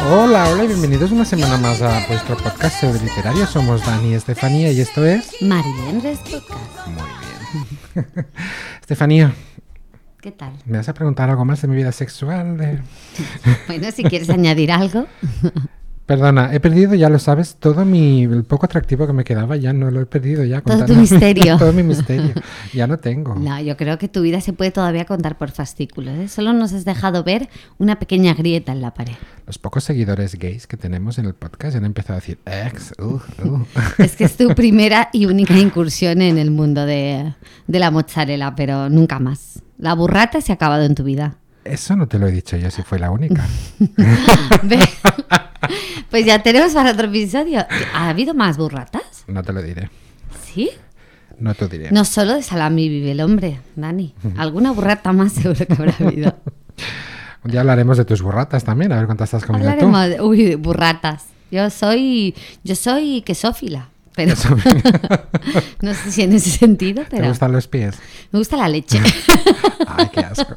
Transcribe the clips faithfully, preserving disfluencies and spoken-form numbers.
Hola, hola y bienvenidos una semana más a vuestro podcast sobre literario. Somos Dani y Estefanía y esto es... Marilén Res Podcast. Muy bien. Estefanía. ¿Qué tal? ¿Me vas a preguntar algo más de mi vida sexual? De... Bueno, si quieres añadir algo... Perdona, he perdido, ya lo sabes, todo mi el poco atractivo que me quedaba, ya no lo he perdido ya. Todo tu misterio. Todo mi misterio, ya no tengo. No, yo creo que tu vida se puede todavía contar por fascículos, ¿eh? Solo nos has dejado ver una pequeña grieta en la pared. Los pocos seguidores gays que tenemos en el podcast ya han empezado a decir ex, uh, uh. Es que es tu primera y única incursión en el mundo de, de la mozzarella, pero nunca más. La burrata se ha acabado en tu vida. Eso no te lo he dicho yo, si fue la única. Pues ya tenemos para otro episodio. ¿Ha habido más burratas? No te lo diré. ¿Sí? No te lo diré. No solo de salami vive el hombre, Dani. Alguna burrata más seguro que habrá habido. Un día hablaremos de tus burratas también, a ver cuántas estás comiendo tú. Hablaremos de, uy, burratas. Yo soy, yo soy quesófila. Pero no sé si en ese sentido, pero... ¿Te gustan los pies? Me gusta la leche. Ay, qué asco.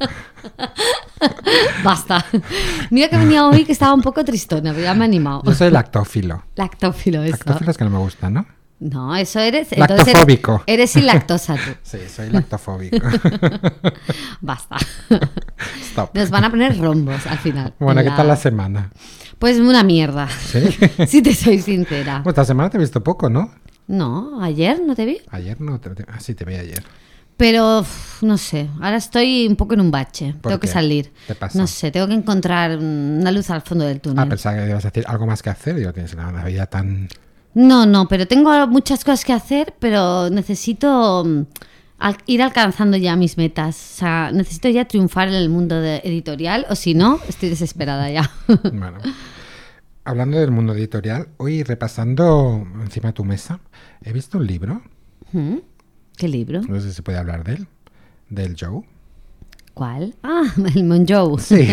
Basta. Mira que venía hoy que estaba un poco tristona, pero ya me he animado. Yo soy lactófilo. Lactófilo, eso. Lactófilo es que no me gusta, ¿no? No, eso eres... Lactofóbico. Eres, eres sin lactosa tú. Sí, soy lactofóbico. Basta. Stop. Nos van a poner rombos al final. Bueno, ¿qué la... tal la semana? Pues una mierda. ¿Sí? Si te soy sincera. Pues esta semana te he visto poco, ¿no? No, ayer no te vi. Ayer no, te, te, ah, sí, te vi ayer. Pero, uf, no sé, ahora estoy un poco en un bache. Tengo qué? que salir. ¿Qué pasa? No sé, tengo que encontrar una luz al fondo del túnel. Ah, pensaba que ibas a decir algo más que hacer. Digo, tienes una, una vida tan... No, no, pero tengo muchas cosas que hacer, pero necesito mm, al- ir alcanzando ya mis metas. O sea, necesito ya triunfar en el mundo de- editorial, o si no, estoy desesperada ya. Bueno, hablando del mundo editorial, hoy repasando encima de tu mesa, he visto un libro, ¿Mm? ¿Qué libro? no sé si se puede hablar de él, del Joe. ¿Cuál? Ah, el Monjou. Sí.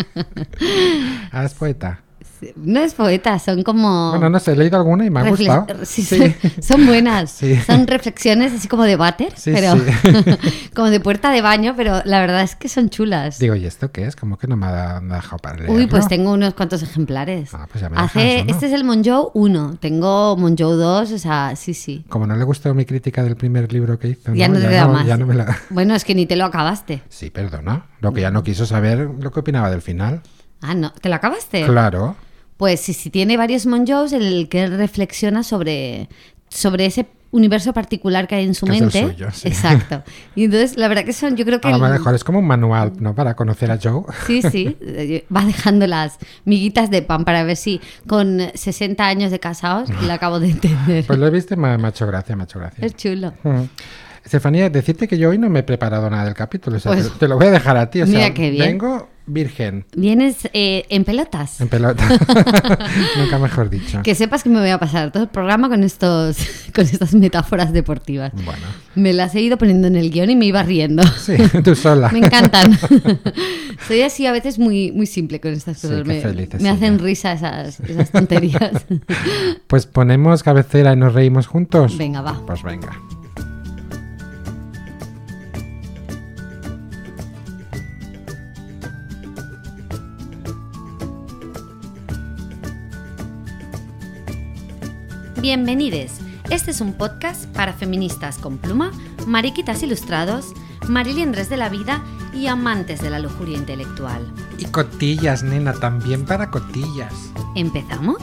Ah, es poeta. No es poeta, son como... Bueno, no sé, he leído alguna y me ha Refle- gustado. Sí, Son, son buenas, Sí. son reflexiones así como de váter, Sí, pero sí. como de puerta de baño, pero la verdad es que son chulas. Digo, ¿y esto qué es? Como que no me ha me ha dejado para leerlo. Uy, pues tengo unos cuantos ejemplares. Ah, pues ya me Hace, dejas uno. este es el Monjou uno, tengo Monjou dos, o sea, sí, sí. Como no le gustó mi crítica del primer libro que hizo, Ya no te ya da más. ya no me la... Bueno, es que ni te lo acabaste. Sí, perdona. Lo que ya no quiso saber lo que opinaba del final. Ah, no, ¿te lo acabaste? Claro. Pues sí, sí, tiene varios Monjous en el que él reflexiona sobre, sobre ese universo particular que hay en su Que es el mente. suyo, sí. Exacto. Y entonces, la verdad que son, yo creo que... A lo el- mejor es como un manual, ¿no? Para conocer a Joe. Sí, sí, eh, va dejando las miguitas de pan para ver si con sesenta años de casados la acabo de entender. Pues lo he visto y me, me ha hecho gracia, me ha hecho gracia. Es chulo. Mm. Estefanía, decirte que yo hoy no me he preparado nada del capítulo. O sea, Pues, te, te lo voy a dejar a ti. O mira sea, qué bien. vengo virgen, ¿Vienes eh, en pelotas? en pelota. Nunca mejor dicho. Que sepas que me voy a pasar todo el programa con estos con estas metáforas deportivas. Bueno, Me las he ido poniendo en el guión y me iba riendo. sí, tú sola. Me encantan. Soy así a veces muy, muy simple con estas Sí, cosas. qué me feliz es me hacen ella. risa esas, esas tonterías. Pues ponemos cabecera y nos reímos juntos. Venga, va. Pues venga. Bienvenides. Este es un podcast para feministas con pluma, mariquitas ilustrados, mariliendres de la vida y amantes de la lujuria intelectual. Y cotillas, nena, también para cotillas. ¿Empezamos?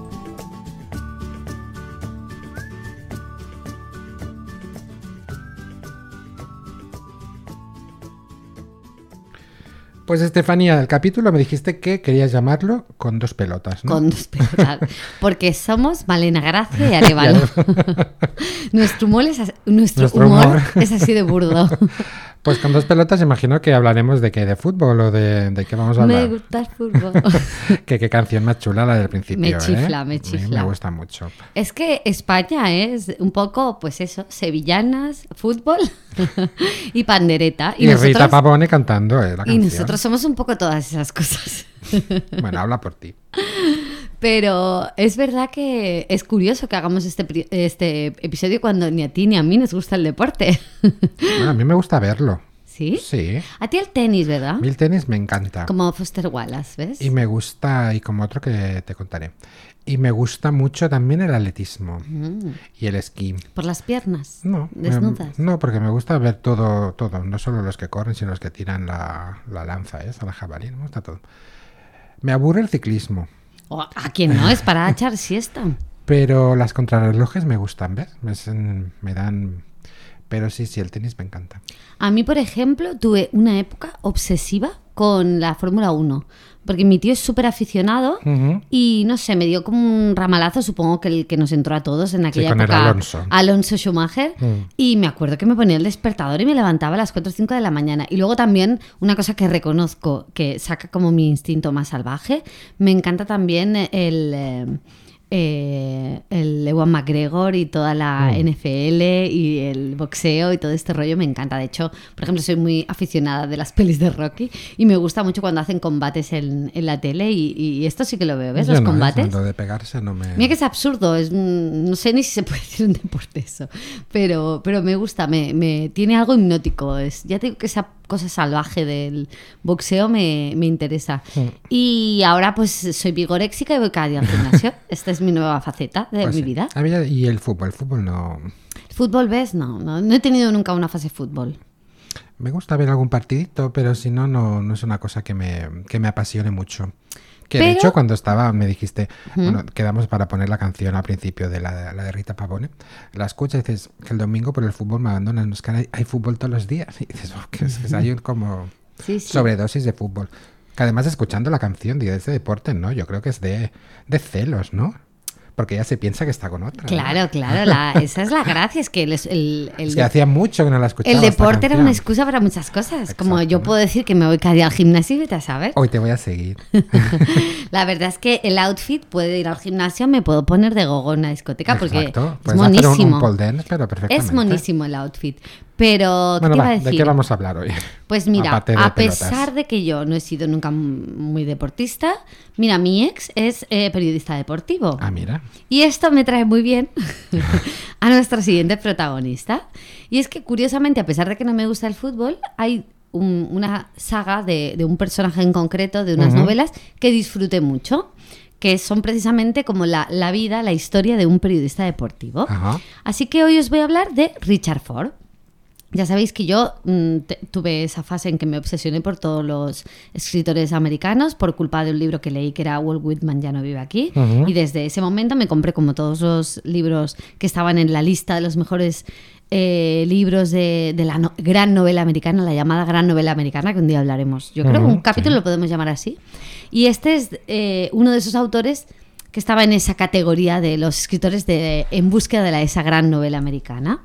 Pues Estefanía, del capítulo me dijiste que querías llamarlo Con dos pelotas, ¿no? Con dos pelotas. Porque somos Malena Gracia y Arévalo. Nuestro humor es, as- nuestro Nuestro humor humor. es así de burdo. Pues con dos pelotas imagino que hablaremos de qué, de fútbol o de, de qué vamos a Me hablar. gusta el fútbol. que qué canción más chula la del principio, Me chifla, ¿eh? me A mí chifla. Me gusta mucho. Es que España es un poco, pues eso, sevillanas, fútbol y pandereta. Y, Rita Pavone cantando, ¿eh? La y canción. nosotros somos un poco todas esas cosas. Bueno, habla por ti. Pero es verdad que es curioso que hagamos este, pri- este episodio cuando ni a ti ni a mí nos gusta el deporte. Bueno, a mí me gusta verlo. ¿Sí? Sí. A ti el tenis, ¿verdad? A mí el tenis me encanta. Como Foster Wallace, ¿ves? Y me gusta, y como otro que te contaré. Y me gusta mucho también el atletismo Mm. y el esquí. Por las piernas. No, Desnudas. me- no, porque me gusta ver todo, todo, no solo los que corren, sino los que tiran la, la lanza, ¿eh? La jabalí, me gusta todo. Me aburre el ciclismo, O ¿a quién no? Es para echar siesta. pero las contrarrelojes me gustan, ¿ves? Me, sen- me dan... Pero sí, sí, el tenis me encanta. A mí, por ejemplo, tuve una época obsesiva con la Fórmula uno. Porque mi tío es súper aficionado Ujú. y, no sé, me dio como un ramalazo, supongo que el que nos entró a todos en aquella con el época. Alonso. Alonso Schumacher. Mm. Y me acuerdo que me ponía el despertador y me levantaba a las cuatro o cinco de la mañana. Y luego también, una cosa que reconozco, que saca como mi instinto más salvaje, me encanta también el... eh, eh, el Ewan McGregor y toda la Mm. N F L y el boxeo y todo este rollo me encanta. De hecho, por ejemplo, soy muy aficionada de las pelis de Rocky y me gusta mucho cuando hacen combates en, en la tele y, y esto sí que lo veo, ¿ves? Yo Los no, combates. eso, lo de pegarse no me... Mira que es absurdo, es, mm, no sé ni si se puede decir un deporte eso, pero, pero me gusta, me, me tiene algo hipnótico. Es, ya te digo que esa cosa salvaje del boxeo me, me interesa. Mm. Y ahora pues soy vigoréxica y voy cada día al gimnasio. Esta es mi nueva faceta de Pues mi sí. vida. A mí ya- y el fútbol, el fútbol no... ¿Fútbol ves? No, no, no he tenido nunca una fase fútbol. Me gusta ver algún partidito, pero si no, no, no es una cosa que me, que me apasione mucho. Que de Pero- hecho cuando estaba, me dijiste, Ujú. bueno, quedamos para poner la canción al principio de la, la de Rita Pavone, la escuchas y dices que el domingo por el fútbol me abandonan, es que hay, hay fútbol todos los días. Y dices, oh, que es que hay un como Sí, sí. sobredosis de fútbol. Que además escuchando la canción de ese deporte, ¿no? Yo creo que es de, de celos, ¿no? Porque ella se piensa que está con otra. ¿no? Claro, claro, la- esa es la gracia, es que el, el, el Es que hacía mucho que no la escuchaba. el esta deporte era canción. una excusa para muchas cosas. Como Exacto. yo puedo decir que me voy cada día al gimnasio y vete a saber. Hoy te voy a seguir. La verdad es que el outfit puede ir al gimnasio, me puedo poner de gogo en una discoteca porque Exacto. es Puedes hacer un, monísimo. un pole dance, pero perfectamente. Es monísimo el outfit. Pero, ¿qué Bueno, te iba va, a ¿de decir? qué vamos a hablar hoy? Pues mira, Aparte de a pelotas. pesar de que yo no he sido nunca m- muy deportista, mira, mi ex es eh, periodista deportivo. Ah, mira. Y esto me trae muy bien a nuestro siguiente protagonista. Y es que, curiosamente, a pesar de que no me gusta el fútbol, hay un- una saga de, de un personaje en concreto, de unas Ujú. novelas, que disfruté mucho, que son precisamente como la, la vida, la historia de un periodista deportivo. Ajá. Así que hoy os voy a hablar de Richard Ford. Ya sabéis que yo mm, te- tuve esa fase en que me obsesioné por todos los escritores americanos por culpa de un libro que leí que era Walt Whitman ya no vive aquí. Ujú. Y desde ese momento me compré como todos los libros que estaban en la lista de los mejores eh, libros de, de la no- gran novela americana, la llamada gran novela americana, que un día hablaremos. Yo creo que Ujú, un capítulo sí. lo podemos llamar así. Y este es eh, uno de esos autores que estaba en esa categoría de los escritores de, en búsqueda de la, esa gran novela americana.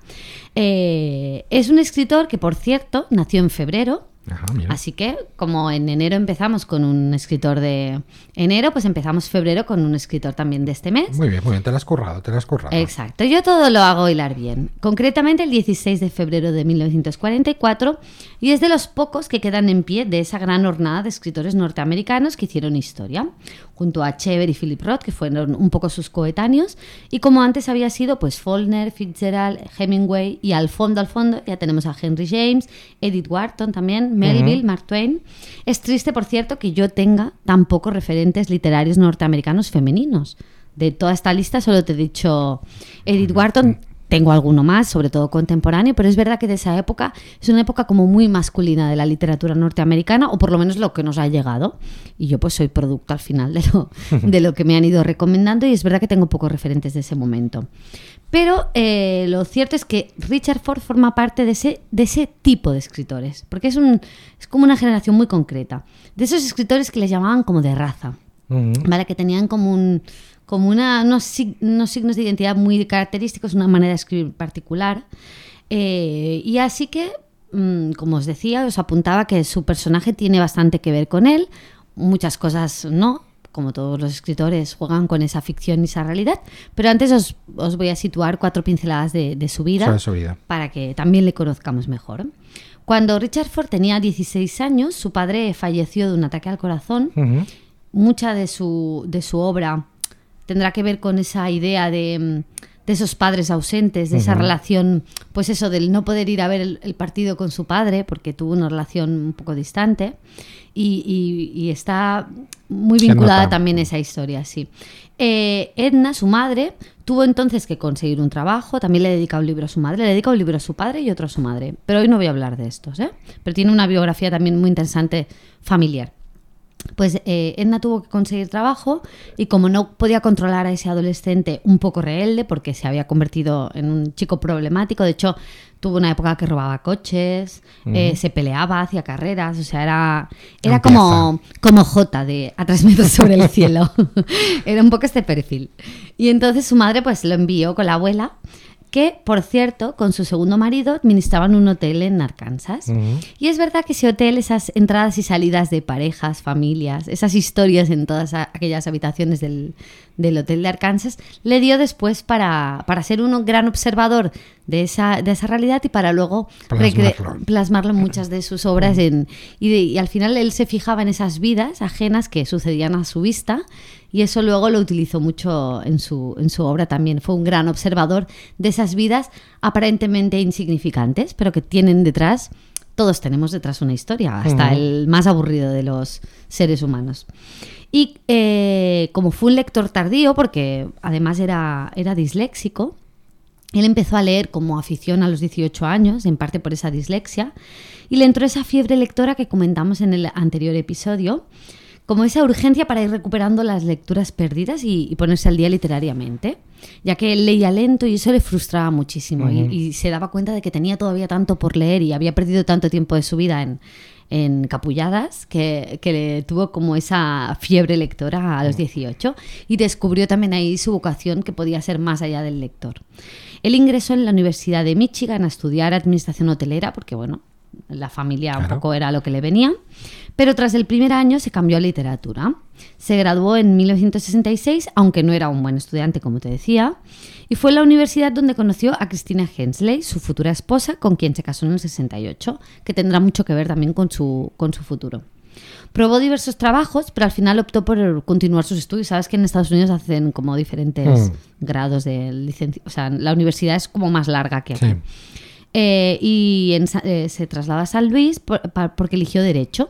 Eh, es un escritor que, por cierto, nació en febrero. Ajá, mira. Así que, como en enero empezamos con un escritor de enero, pues empezamos febrero con un escritor también de este mes. Muy bien, muy bien. Te lo has currado, te lo has currado. Exacto, yo todo lo hago hilar bien. Concretamente el dieciséis de febrero de mil novecientos cuarenta y cuatro, y es de los pocos que quedan en pie de esa gran hornada de escritores norteamericanos que hicieron historia, junto a Cheever y Philip Roth, que fueron un poco sus coetáneos, y como antes había sido pues Faulkner, Fitzgerald, Hemingway, y al fondo, al fondo, ya tenemos a Henry James, Edith Wharton también, Melville, Ujú. Mark Twain. Es triste, por cierto, que yo tenga tan pocos referentes literarios norteamericanos femeninos. De toda esta lista solo te he dicho Edith Wharton. Tengo alguno más, sobre todo contemporáneo, pero es verdad que de esa época es una época como muy masculina de la literatura norteamericana, o por lo menos lo que nos ha llegado. Y yo pues soy producto al final de lo, de lo que me han ido recomendando, y es verdad que tengo pocos referentes de ese momento. Pero eh, lo cierto es que Richard Ford forma parte de ese, de ese tipo de escritores, porque es, un, es como una generación muy concreta. De esos escritores que les llamaban como de raza. Ujú. ¿Vale? Que tenían como un como una, unos, sig- unos signos de identidad muy característicos, una manera de escribir particular. Eh, y así que, mm, como os decía, os apuntaba que su personaje tiene bastante que ver con él, muchas cosas no, como todos los escritores juegan con esa ficción y esa realidad, pero antes os, os voy a situar cuatro pinceladas de, de su vida Sobre su vida. para que también le conozcamos mejor. Cuando Richard Ford tenía dieciséis años, su padre falleció de un ataque al corazón. Ujú. Mucha de su, de su obra tendrá que ver con esa idea de, de esos padres ausentes, de esa uh-huh. relación, pues eso, del no poder ir a ver el, el partido con su padre, porque tuvo una relación un poco distante, y, y, y está muy vinculada también a esa historia, sí. Eh, Edna, su madre, tuvo entonces que conseguir un trabajo, también le dedica un libro a su madre, le dedica un libro a su padre y otro a su madre, pero hoy no voy a hablar de estos, ¿eh? Pero tiene una biografía también muy interesante familiar. Pues eh, Edna tuvo que conseguir trabajo y como no podía controlar a ese adolescente un poco rebelde porque se había convertido en un chico problemático, de hecho tuvo una época que robaba coches, uh-huh. eh, se peleaba, hacía carreras, o sea, era, era como, como Jota de A tres metros sobre el cielo. Era un poco este perfil. Y entonces su madre pues lo envió con la abuela, que, por cierto, con su segundo marido administraban un hotel en Arkansas. Uh-huh. Y es verdad que ese hotel, esas entradas y salidas de parejas, familias, esas historias en todas aquellas habitaciones del, del hotel de Arkansas, le dio después para, para ser un gran observador de esa, de esa realidad y para luego plasmarlo, recre- plasmarlo en muchas de sus obras. Uh-huh. En, y, de, y al final él se fijaba en esas vidas ajenas que sucedían a su vista. Y eso luego lo utilizó mucho en su, en su obra también. Fue un gran observador de esas vidas aparentemente insignificantes, pero que tienen detrás, todos tenemos detrás una historia, hasta uh-huh. el más aburrido de los seres humanos. Y eh, como fue un lector tardío, porque además era, era disléxico, él empezó a leer como afición a los dieciocho años, en parte por esa dislexia, y le entró esa fiebre lectora que comentamos en el anterior episodio, como esa urgencia para ir recuperando las lecturas perdidas y, y ponerse al día literariamente, ya que él leía lento y eso le frustraba muchísimo. Uh-huh. y, y se daba cuenta de que tenía todavía tanto por leer y había perdido tanto tiempo de su vida en, en capulladas que, que le tuvo como esa fiebre lectora a los dieciocho y descubrió también ahí su vocación, que podía ser más allá del lector. Él ingresó en la Universidad de Michigan a estudiar administración hotelera porque, bueno, la familia claro. un poco era lo que le venía, pero tras el primer año se cambió a literatura. Se graduó en mil novecientos sesenta y seis, aunque no era un buen estudiante, como te decía, y fue en la universidad donde conoció a Christina Hensley, su futura esposa, con quien se casó en el sesenta y ocho, que tendrá mucho que ver también con su, con su futuro. Probó diversos trabajos, pero al final optó por continuar sus estudios. Sabes que en Estados Unidos hacen como diferentes mm. grados de licencia, o sea, la universidad es como más larga que aquí. Sí. Eh, y en, eh, se trasladó a San Luis por, por, porque eligió Derecho.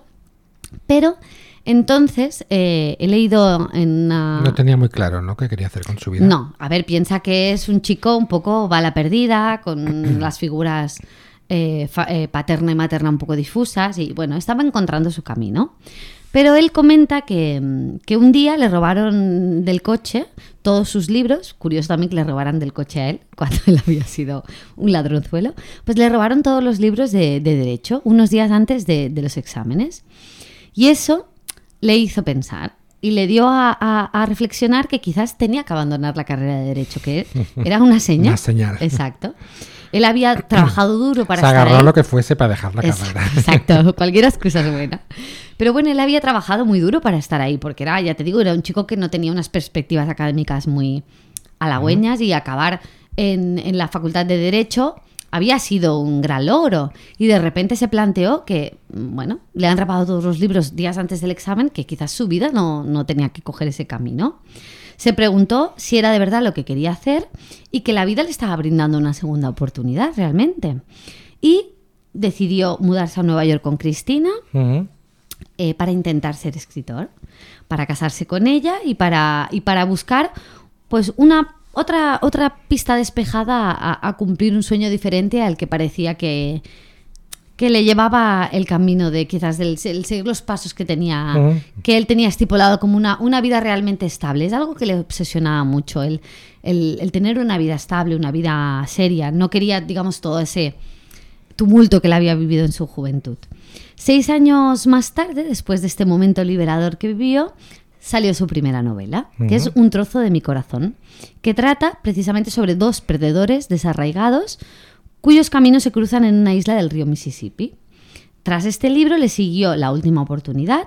Pero entonces eh, he leído en una... No tenía muy claro, ¿no?, qué quería hacer con su vida. No, a ver, piensa que es un chico un poco bala perdida, con las figuras eh, fa, eh, paterna y materna un poco difusas, y bueno, estaba encontrando su camino. Pero él comenta que, que un día le robaron del coche todos sus libros. Curioso también que le robaran del coche a él, cuando él había sido un ladronzuelo. Pues le robaron todos los libros de, de Derecho unos días antes de, de los exámenes. Y eso le hizo pensar y le dio a, a, a reflexionar que quizás tenía que abandonar la carrera de Derecho, que era una señal. Una señal. Exacto. Él había trabajado duro para Se estar ahí. Se agarró lo que fuese para dejar la carrera. Exacto, cualquier excusa es buena. Pero bueno, él había trabajado muy duro para estar ahí, porque era, ya te digo, era un chico que no tenía unas perspectivas académicas muy halagüeñas uh-huh. y acabar en, en la Facultad de Derecho había sido un gran logro. Y de repente se planteó que, bueno, le han robado todos los libros días antes del examen, que quizás su vida no, no tenía que coger ese camino. Se preguntó si era de verdad lo que quería hacer y que la vida le estaba brindando una segunda oportunidad realmente. Y decidió mudarse a Nueva York con Cristina uh-huh. eh, para intentar ser escritor, para casarse con ella y para, y para buscar pues una otra, otra pista despejada a, a cumplir un sueño diferente al que parecía que... que le llevaba el camino de quizás del, el seguir los pasos que tenía, uh-huh. que él tenía estipulado como una, una vida realmente estable. Es algo que le obsesionaba mucho, el, el, el tener una vida estable, una vida seria. No quería, digamos, todo ese tumulto que él había vivido en su juventud. Seis años más tarde, después de este momento liberador que vivió, salió su primera novela, uh-huh. que es Un trozo de mi corazón, que trata precisamente sobre dos perdedores desarraigados cuyos caminos se cruzan en una isla del río Mississippi. Tras este libro le siguió La última oportunidad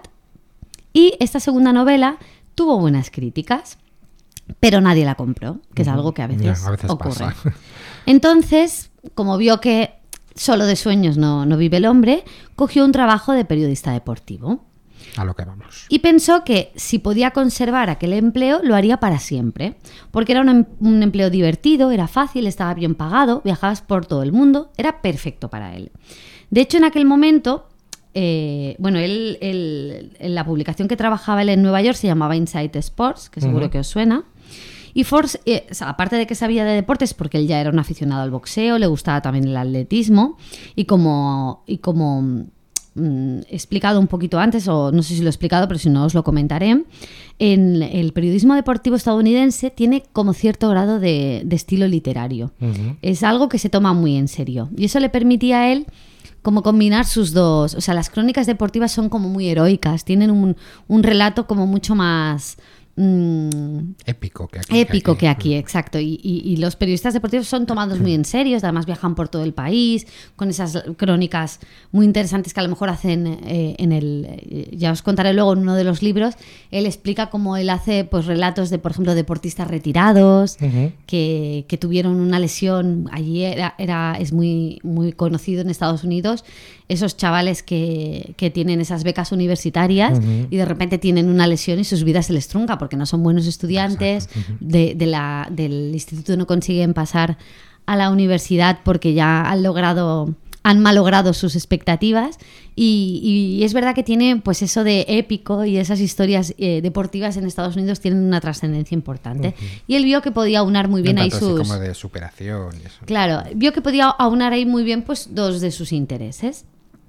y esta segunda novela tuvo buenas críticas, pero nadie la compró, que es algo que a veces, yeah, a veces ocurre. Pasa. Entonces, como vio que solo de sueños no, no vive el hombre, cogió un trabajo de periodista deportivo. A lo que vamos. Y pensó que si podía conservar aquel empleo, lo haría para siempre. Porque era un, em- un empleo divertido, era fácil, estaba bien pagado, viajabas por todo el mundo, era perfecto para él. De hecho, en aquel momento, eh, bueno, él, él- en la publicación que trabajaba él en Nueva York se llamaba Insight Sports, que seguro Ujú. que os suena. Y Force, eh, o sea, aparte de que sabía de deportes, porque él ya era un aficionado al boxeo, le gustaba también el atletismo, y como, y como mm, he explicado un poquito antes, o no sé si lo he explicado, pero si no os lo comentaré, en el periodismo deportivo estadounidense tiene como cierto grado de, de estilo literario. Ujú. Es algo que se toma muy en serio. Y eso le permitía a él como combinar sus dos. O sea, las crónicas deportivas son como muy heroicas, tienen un, un relato como mucho más mm, Épico que aquí. épico que aquí, exacto. Y, y- y los periodistas deportivos son tomados muy en serio, además viajan por todo el país con esas crónicas muy interesantes que a lo mejor hacen eh, en el... eh, ya os contaré luego en uno de los libros, él explica cómo él hace pues relatos de, por ejemplo, deportistas retirados Ujú. que, que tuvieron una lesión. Allí era, era, es muy, muy conocido en Estados Unidos, esos chavales que, que tienen esas becas universitarias Ujú. y de repente tienen una lesión y sus vidas se les trunca porque no son buenos estudiantes, de, de la, del instituto no consiguen pasar a la universidad porque ya han logrado... han malogrado sus expectativas y, y es verdad que tiene pues eso de épico y esas historias eh, deportivas en Estados Unidos tienen una trascendencia importante. Y él vio que podía aunar muy bien Un ahí tanto así sus... como de superación y eso. Claro, vio que podía aunar ahí muy bien pues dos de sus intereses.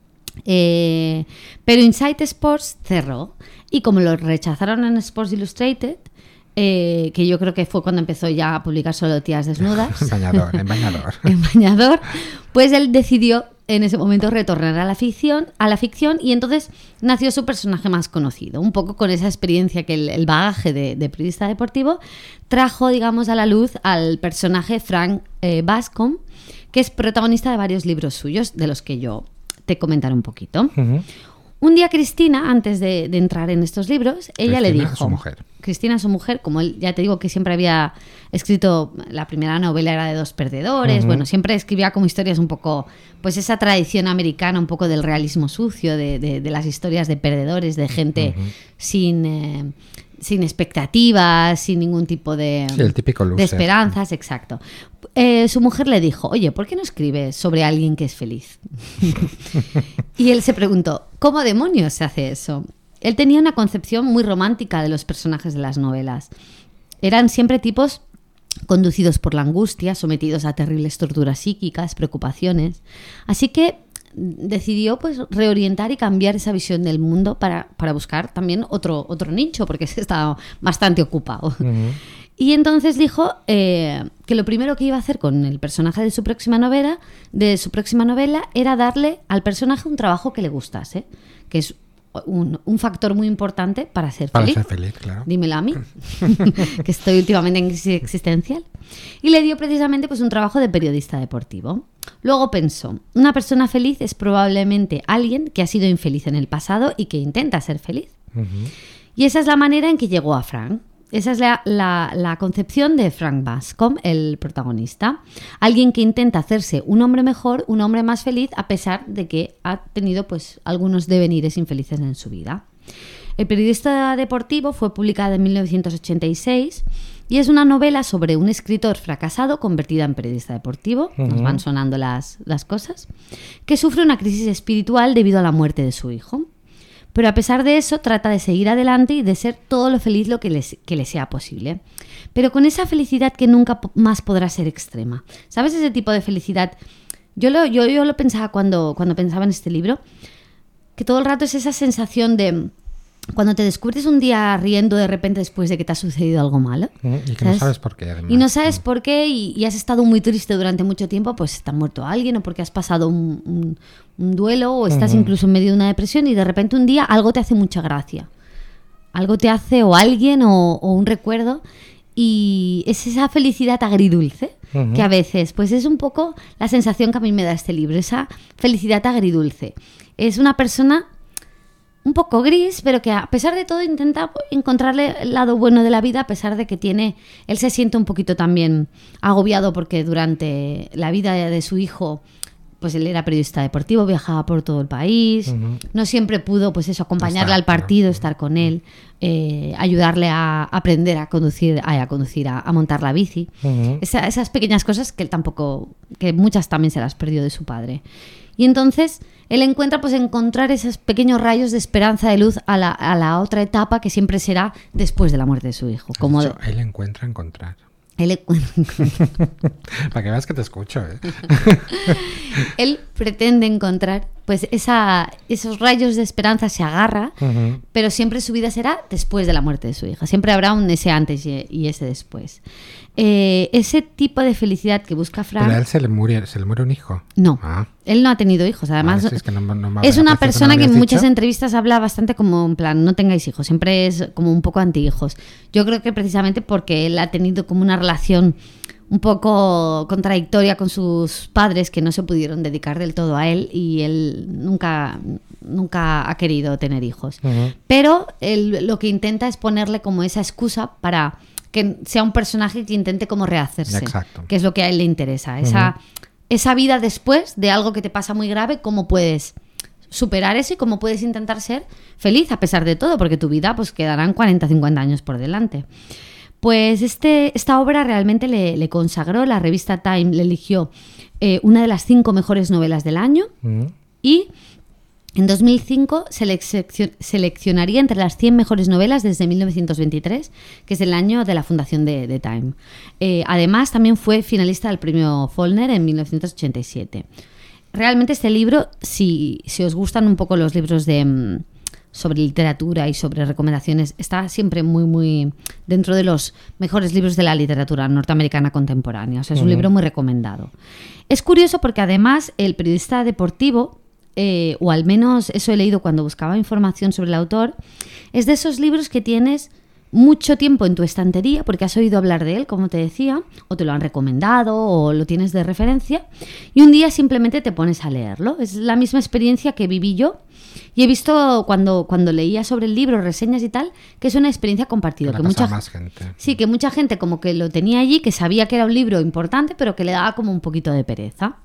Eh, pero Insight Sports cerró y como lo rechazaron en Sports Illustrated, eh, que yo creo que fue cuando empezó ya a publicar solo tías desnudas, En bañador, en bañador. en bañador, pues él decidió en ese momento retornar a la ficción, a la ficción y entonces nació su personaje más conocido, un poco con esa experiencia que el, el bagaje de, de periodista deportivo trajo, digamos, a la luz al personaje Frank eh, Bascom, que es protagonista de varios libros suyos, de los que yo te comentaré un poquito. Ujú. Un día Cristina, antes de, de entrar en estos libros, ella le Cristina, dijo... su mujer. Cristina, su mujer, como él, ya te digo que siempre había escrito, la primera novela era de dos perdedores, Ujú. bueno, siempre escribía como historias un poco, pues esa tradición americana, un poco del realismo sucio, de, de- de las historias de perdedores, de gente sin, eh, sin expectativas, sin ningún tipo de, Sí, el típico de loser. esperanzas, exacto. Eh, su mujer le dijo, oye, ¿por qué no escribes sobre alguien que es feliz? Y él se preguntó, ¿cómo demonios se hace eso? Él tenía una concepción muy romántica de los personajes de las novelas. Eran siempre tipos conducidos por la angustia, sometidos a terribles torturas psíquicas, preocupaciones. Así que decidió pues reorientar y cambiar esa visión del mundo para, para buscar también otro, otro nicho, porque se estaba bastante ocupado. Ujú. Y entonces dijo eh, que lo primero que iba a hacer con el personaje de su próxima novela, de su próxima novela, era darle al personaje un trabajo que le gustase, que es un, un factor muy importante para ser Para feliz. ser feliz, claro. Dímelo a mí, que estoy últimamente en crisis existencial. Y le dio precisamente pues, un trabajo de periodista deportivo. Luego pensó, una persona feliz es probablemente alguien que ha sido infeliz en el pasado y que intenta ser feliz. Ujú. Y esa es la manera en que llegó a Frank. Esa es la, la- la concepción de Frank Bascom, el protagonista. Alguien que intenta hacerse un hombre mejor, un hombre más feliz, a pesar de que ha tenido pues, algunos devenires infelices en su vida. El periodista deportivo fue publicada en mil novecientos ochenta y seis y es una novela sobre un escritor fracasado convertido en periodista deportivo, nos van sonando las, las cosas, que sufre una crisis espiritual debido a la muerte de su hijo. Pero a pesar de eso trata de seguir adelante y de ser todo lo feliz lo que le, que le sea posible. Pero con esa felicidad que nunca po- más podrá ser extrema. ¿Sabes ese tipo de felicidad? Yo lo, yo, yo lo pensaba cuando, cuando pensaba en este libro, que todo el rato es esa sensación de cuando te descubres un día riendo de repente después de que te ha sucedido algo malo. Ujú. Y que no sabes por qué, además. Y no sabes por qué y, y has estado muy triste durante mucho tiempo, pues te ha muerto alguien o porque has pasado un, un- un duelo o estás Ujú. incluso en medio de una depresión y de repente un día algo te hace mucha gracia. Algo te hace o alguien o, o un recuerdo y es esa felicidad agridulce Ujú. que a veces pues es un poco la sensación que a mí me da este libro, esa felicidad agridulce. Es una persona un poco gris, pero que a pesar de todo intenta encontrarle el lado bueno de la vida, a pesar de que tiene, él se siente un poquito también agobiado porque durante la vida de su hijo pues él era periodista deportivo, viajaba por todo el país, uh-huh. no siempre pudo, pues eso, acompañarle estar, al partido, ¿no? estar con él, eh, ayudarle a aprender a conducir, a, a conducir, a, a montar la bici. Uh-huh. Esa, esas pequeñas cosas que él tampoco, que muchas también se las perdió de su padre. Y entonces él encuentra, pues, encontrar esos pequeños rayos de esperanza, de luz a la, a la otra etapa que siempre será después de la muerte de su hijo. Como de hecho, él encuentra encontrar. Él Para que veas que te escucho, ¿eh? Él pretende encontrar, pues, esa, esos rayos de esperanza, se agarra, uh-huh. pero siempre su vida será después de la muerte de su hija. Siempre habrá un ese antes y, y ese después. Eh, ese tipo de felicidad que busca Frank... ¿Pero a él se le muere, se le muere un hijo? No, ah. él no ha tenido hijos. Además, vale, sí, es, que no, no me es una persona que, que en muchas dicho. entrevistas habla bastante como en plan, no tengáis hijos. Siempre es como un poco anti-hijos. Yo creo que precisamente porque él ha tenido como una relación un poco contradictoria con sus padres, que no se pudieron dedicar del todo a él, y él nunca, nunca ha querido tener hijos. Uh-huh. Pero él lo que intenta es ponerle como esa excusa para que sea un personaje que intente como rehacerse. Exacto. Que es lo que a él le interesa. Esa, uh-huh. esa vida después de algo que te pasa muy grave, cómo puedes superar eso y cómo puedes intentar ser feliz a pesar de todo, porque tu vida pues quedarán cuarenta, cincuenta años por delante. Pues este, esta obra realmente le, le consagró. La revista Time le eligió eh, una de las cinco mejores novelas del año, uh-huh. y en dos mil cinco seleccion- seleccionaría entre las cien mejores novelas desde mil novecientos veintitrés, que es el año de la fundación de, de Time. Eh, además, también fue finalista del premio Faulkner en mil novecientos ochenta y siete. Realmente este libro, si, si os gustan un poco los libros de... sobre literatura y sobre recomendaciones, está siempre muy, muy dentro de los mejores libros de la literatura norteamericana contemporánea. O sea, es un uh-huh. libro muy recomendado. Es curioso porque además el periodista deportivo, eh, o al menos eso he leído cuando buscaba información sobre el autor, es de esos libros que tienes mucho tiempo en tu estantería porque has oído hablar de él, como te decía, o te lo han recomendado o lo tienes de referencia, y un día simplemente te pones a leerlo. Es la misma experiencia que viví yo. Y he visto cuando, cuando leía sobre el libro, reseñas y tal, que es una experiencia compartida. Que, que mucha más gente. Sí, que mucha gente como que lo tenía allí, que sabía que era un libro importante, pero que le daba como un poquito de pereza.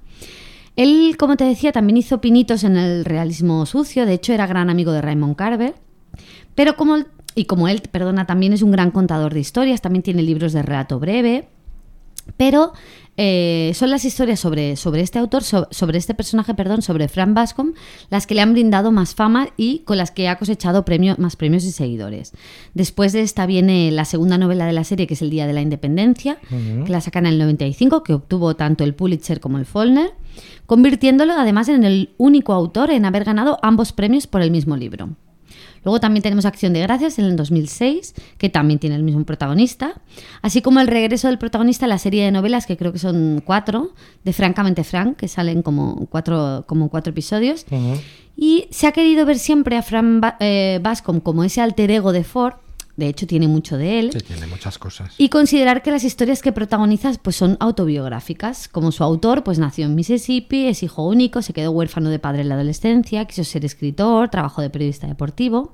Él, como te decía, también hizo pinitos en el realismo sucio. De hecho, era gran amigo de Raymond Carver. Pero como, y como él, perdona, también es un gran contador de historias. También tiene libros de relato breve. Pero eh, son las historias sobre, sobre este autor, so, sobre este personaje, perdón, sobre Frank Bascom, las que le han brindado más fama y con las que ha cosechado premio, más premios y seguidores. Después de esta viene la segunda novela de la serie, que es El Día de la Independencia, uh-huh. que la sacan en el noventa y cinco, que obtuvo tanto el Pulitzer como el Faulkner, convirtiéndolo además en el único autor en haber ganado ambos premios por el mismo libro. Luego también tenemos Acción de Gracias en el dos mil seis, que también tiene el mismo protagonista, así como el regreso del protagonista a la serie de novelas, que creo que son cuatro, de Francamente Frank, que salen como cuatro, como cuatro episodios. Uh-huh. Y se ha querido ver siempre a Frank ba- eh, Bascom como ese alter ego de Ford. De hecho, tiene mucho de él. Sí, tiene muchas cosas. Y considerar que las historias que protagonizas pues, son autobiográficas. Como su autor, pues nació en Mississippi, es hijo único, se quedó huérfano de padre en la adolescencia, quiso ser escritor, trabajó de periodista deportivo.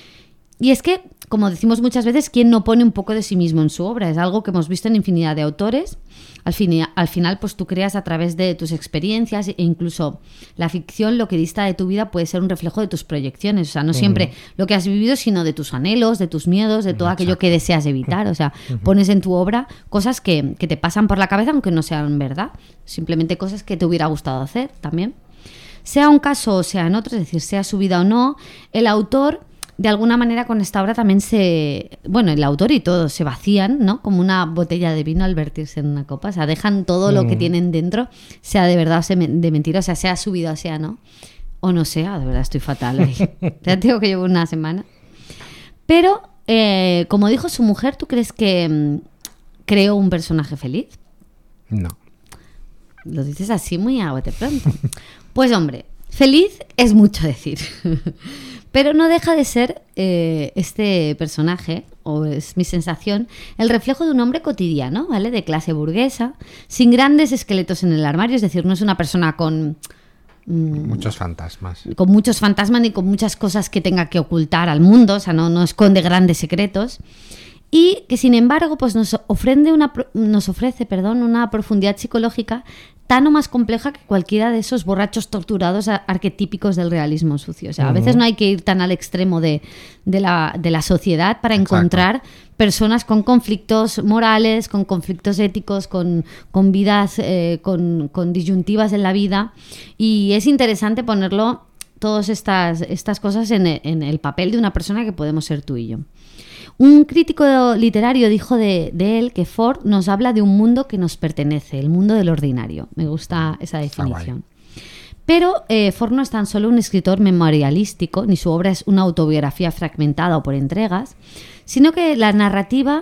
Y es que, como decimos muchas veces, ¿quién no pone un poco de sí mismo en su obra? Es algo que hemos visto en infinidad de autores. Al, fin, al final, pues tú creas a través de tus experiencias, e incluso la ficción, lo que dista de tu vida, puede ser un reflejo de tus proyecciones. O sea, no siempre uh-huh. lo que has vivido, sino de tus anhelos, de tus miedos, de todo Exacto. aquello que deseas evitar. O sea, uh-huh. pones en tu obra cosas que, que te pasan por la cabeza, aunque no sean verdad. Simplemente cosas que te hubiera gustado hacer también. Sea un caso o sea en otro, es decir, sea su vida o no, el autor... de alguna manera con esta obra también se... Bueno, el autor y todo se vacían, ¿no? Como una botella de vino al vertirse en una copa. O sea, dejan todo mm. lo que tienen dentro, sea de verdad o sea de mentira, o sea, sea su vida o sea no. O no sea, de verdad estoy fatal ahí. Ya tengo que llevo una semana. Pero, eh, como dijo su mujer, ¿tú crees que mm, creó un personaje feliz? No. Lo dices así muy a bote pronto. Pues hombre, feliz es mucho decir. Pero no deja de ser eh, este personaje, o es mi sensación, el reflejo de un hombre cotidiano, ¿vale? De clase burguesa, sin grandes esqueletos en el armario, es decir, no es una persona con... Mmm, muchos fantasmas. Con muchos fantasmas ni con muchas cosas que tenga que ocultar al mundo, o sea, no, no esconde grandes secretos. y que sin embargo pues nos ofrece una, nos ofrece, perdón, una profundidad psicológica tan o más compleja que cualquiera de esos borrachos torturados arquetípicos del realismo sucio. O sea, uh-huh. a veces no hay que ir tan al extremo de, de, la, de la sociedad para Exacto. encontrar personas con conflictos morales, con conflictos éticos, con, con vidas, eh, con, con disyuntivas en la vida. Y es interesante ponerlo, todas estas, estas cosas en el, en el papel de una persona que podemos ser tú y yo. Un crítico literario dijo de, de él que Ford nos habla de un mundo que nos pertenece, el mundo del ordinario. Me gusta esa definición. Ah, Pero eh, Ford no es tan solo un escritor memorialístico, ni su obra es una autobiografía fragmentada o por entregas, sino que la narrativa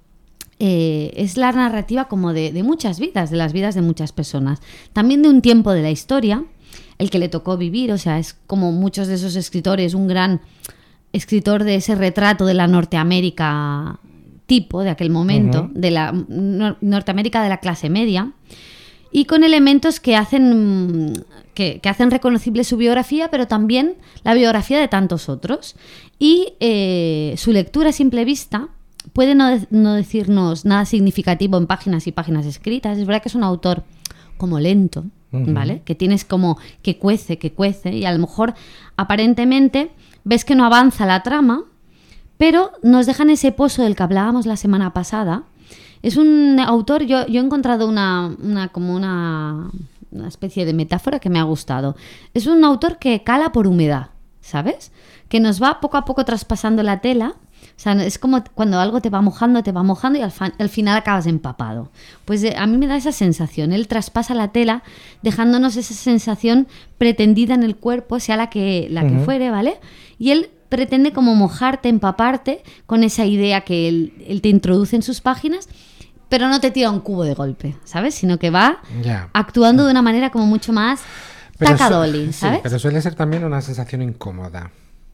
eh, es la narrativa como de, de muchas vidas, de las vidas de muchas personas. También de un tiempo de la historia, el que le tocó vivir, o sea, es como muchos de esos escritores, un gran escritor de ese retrato de la Norteamérica tipo de aquel momento, uh-huh. de la no, Norteamérica de la clase media, y con elementos que hacen que, que hacen reconocible su biografía, pero también la biografía de tantos otros. Y eh, su lectura a simple vista puede no, de, no decirnos nada significativo en páginas y páginas escritas. Es verdad que es un autor como lento, uh-huh. ¿vale? Que tienes como que cuece, que cuece, y a lo mejor aparentemente ves que no avanza la trama, pero nos dejan ese pozo del que hablábamos la semana pasada. Es un autor, yo, yo he encontrado una, una como una, una especie de metáfora que me ha gustado. Es un autor que cala por humedad, ¿sabes? Que nos va poco a poco traspasando la tela. O sea, es como cuando algo te va mojando, te va mojando y al, fa- al final acabas empapado. Pues eh, a mí me da esa sensación. Él traspasa la tela dejándonos esa sensación pretendida en el cuerpo, sea la que, la que uh-huh. fuere, ¿vale? Y él pretende como mojarte, empaparte con esa idea que él, él te introduce en sus páginas, pero no te tira un cubo de golpe, ¿sabes? Sino que va yeah. actuando de una manera como mucho más tacadoli, ¿sabes? Sí, pero suele ser también una sensación incómoda.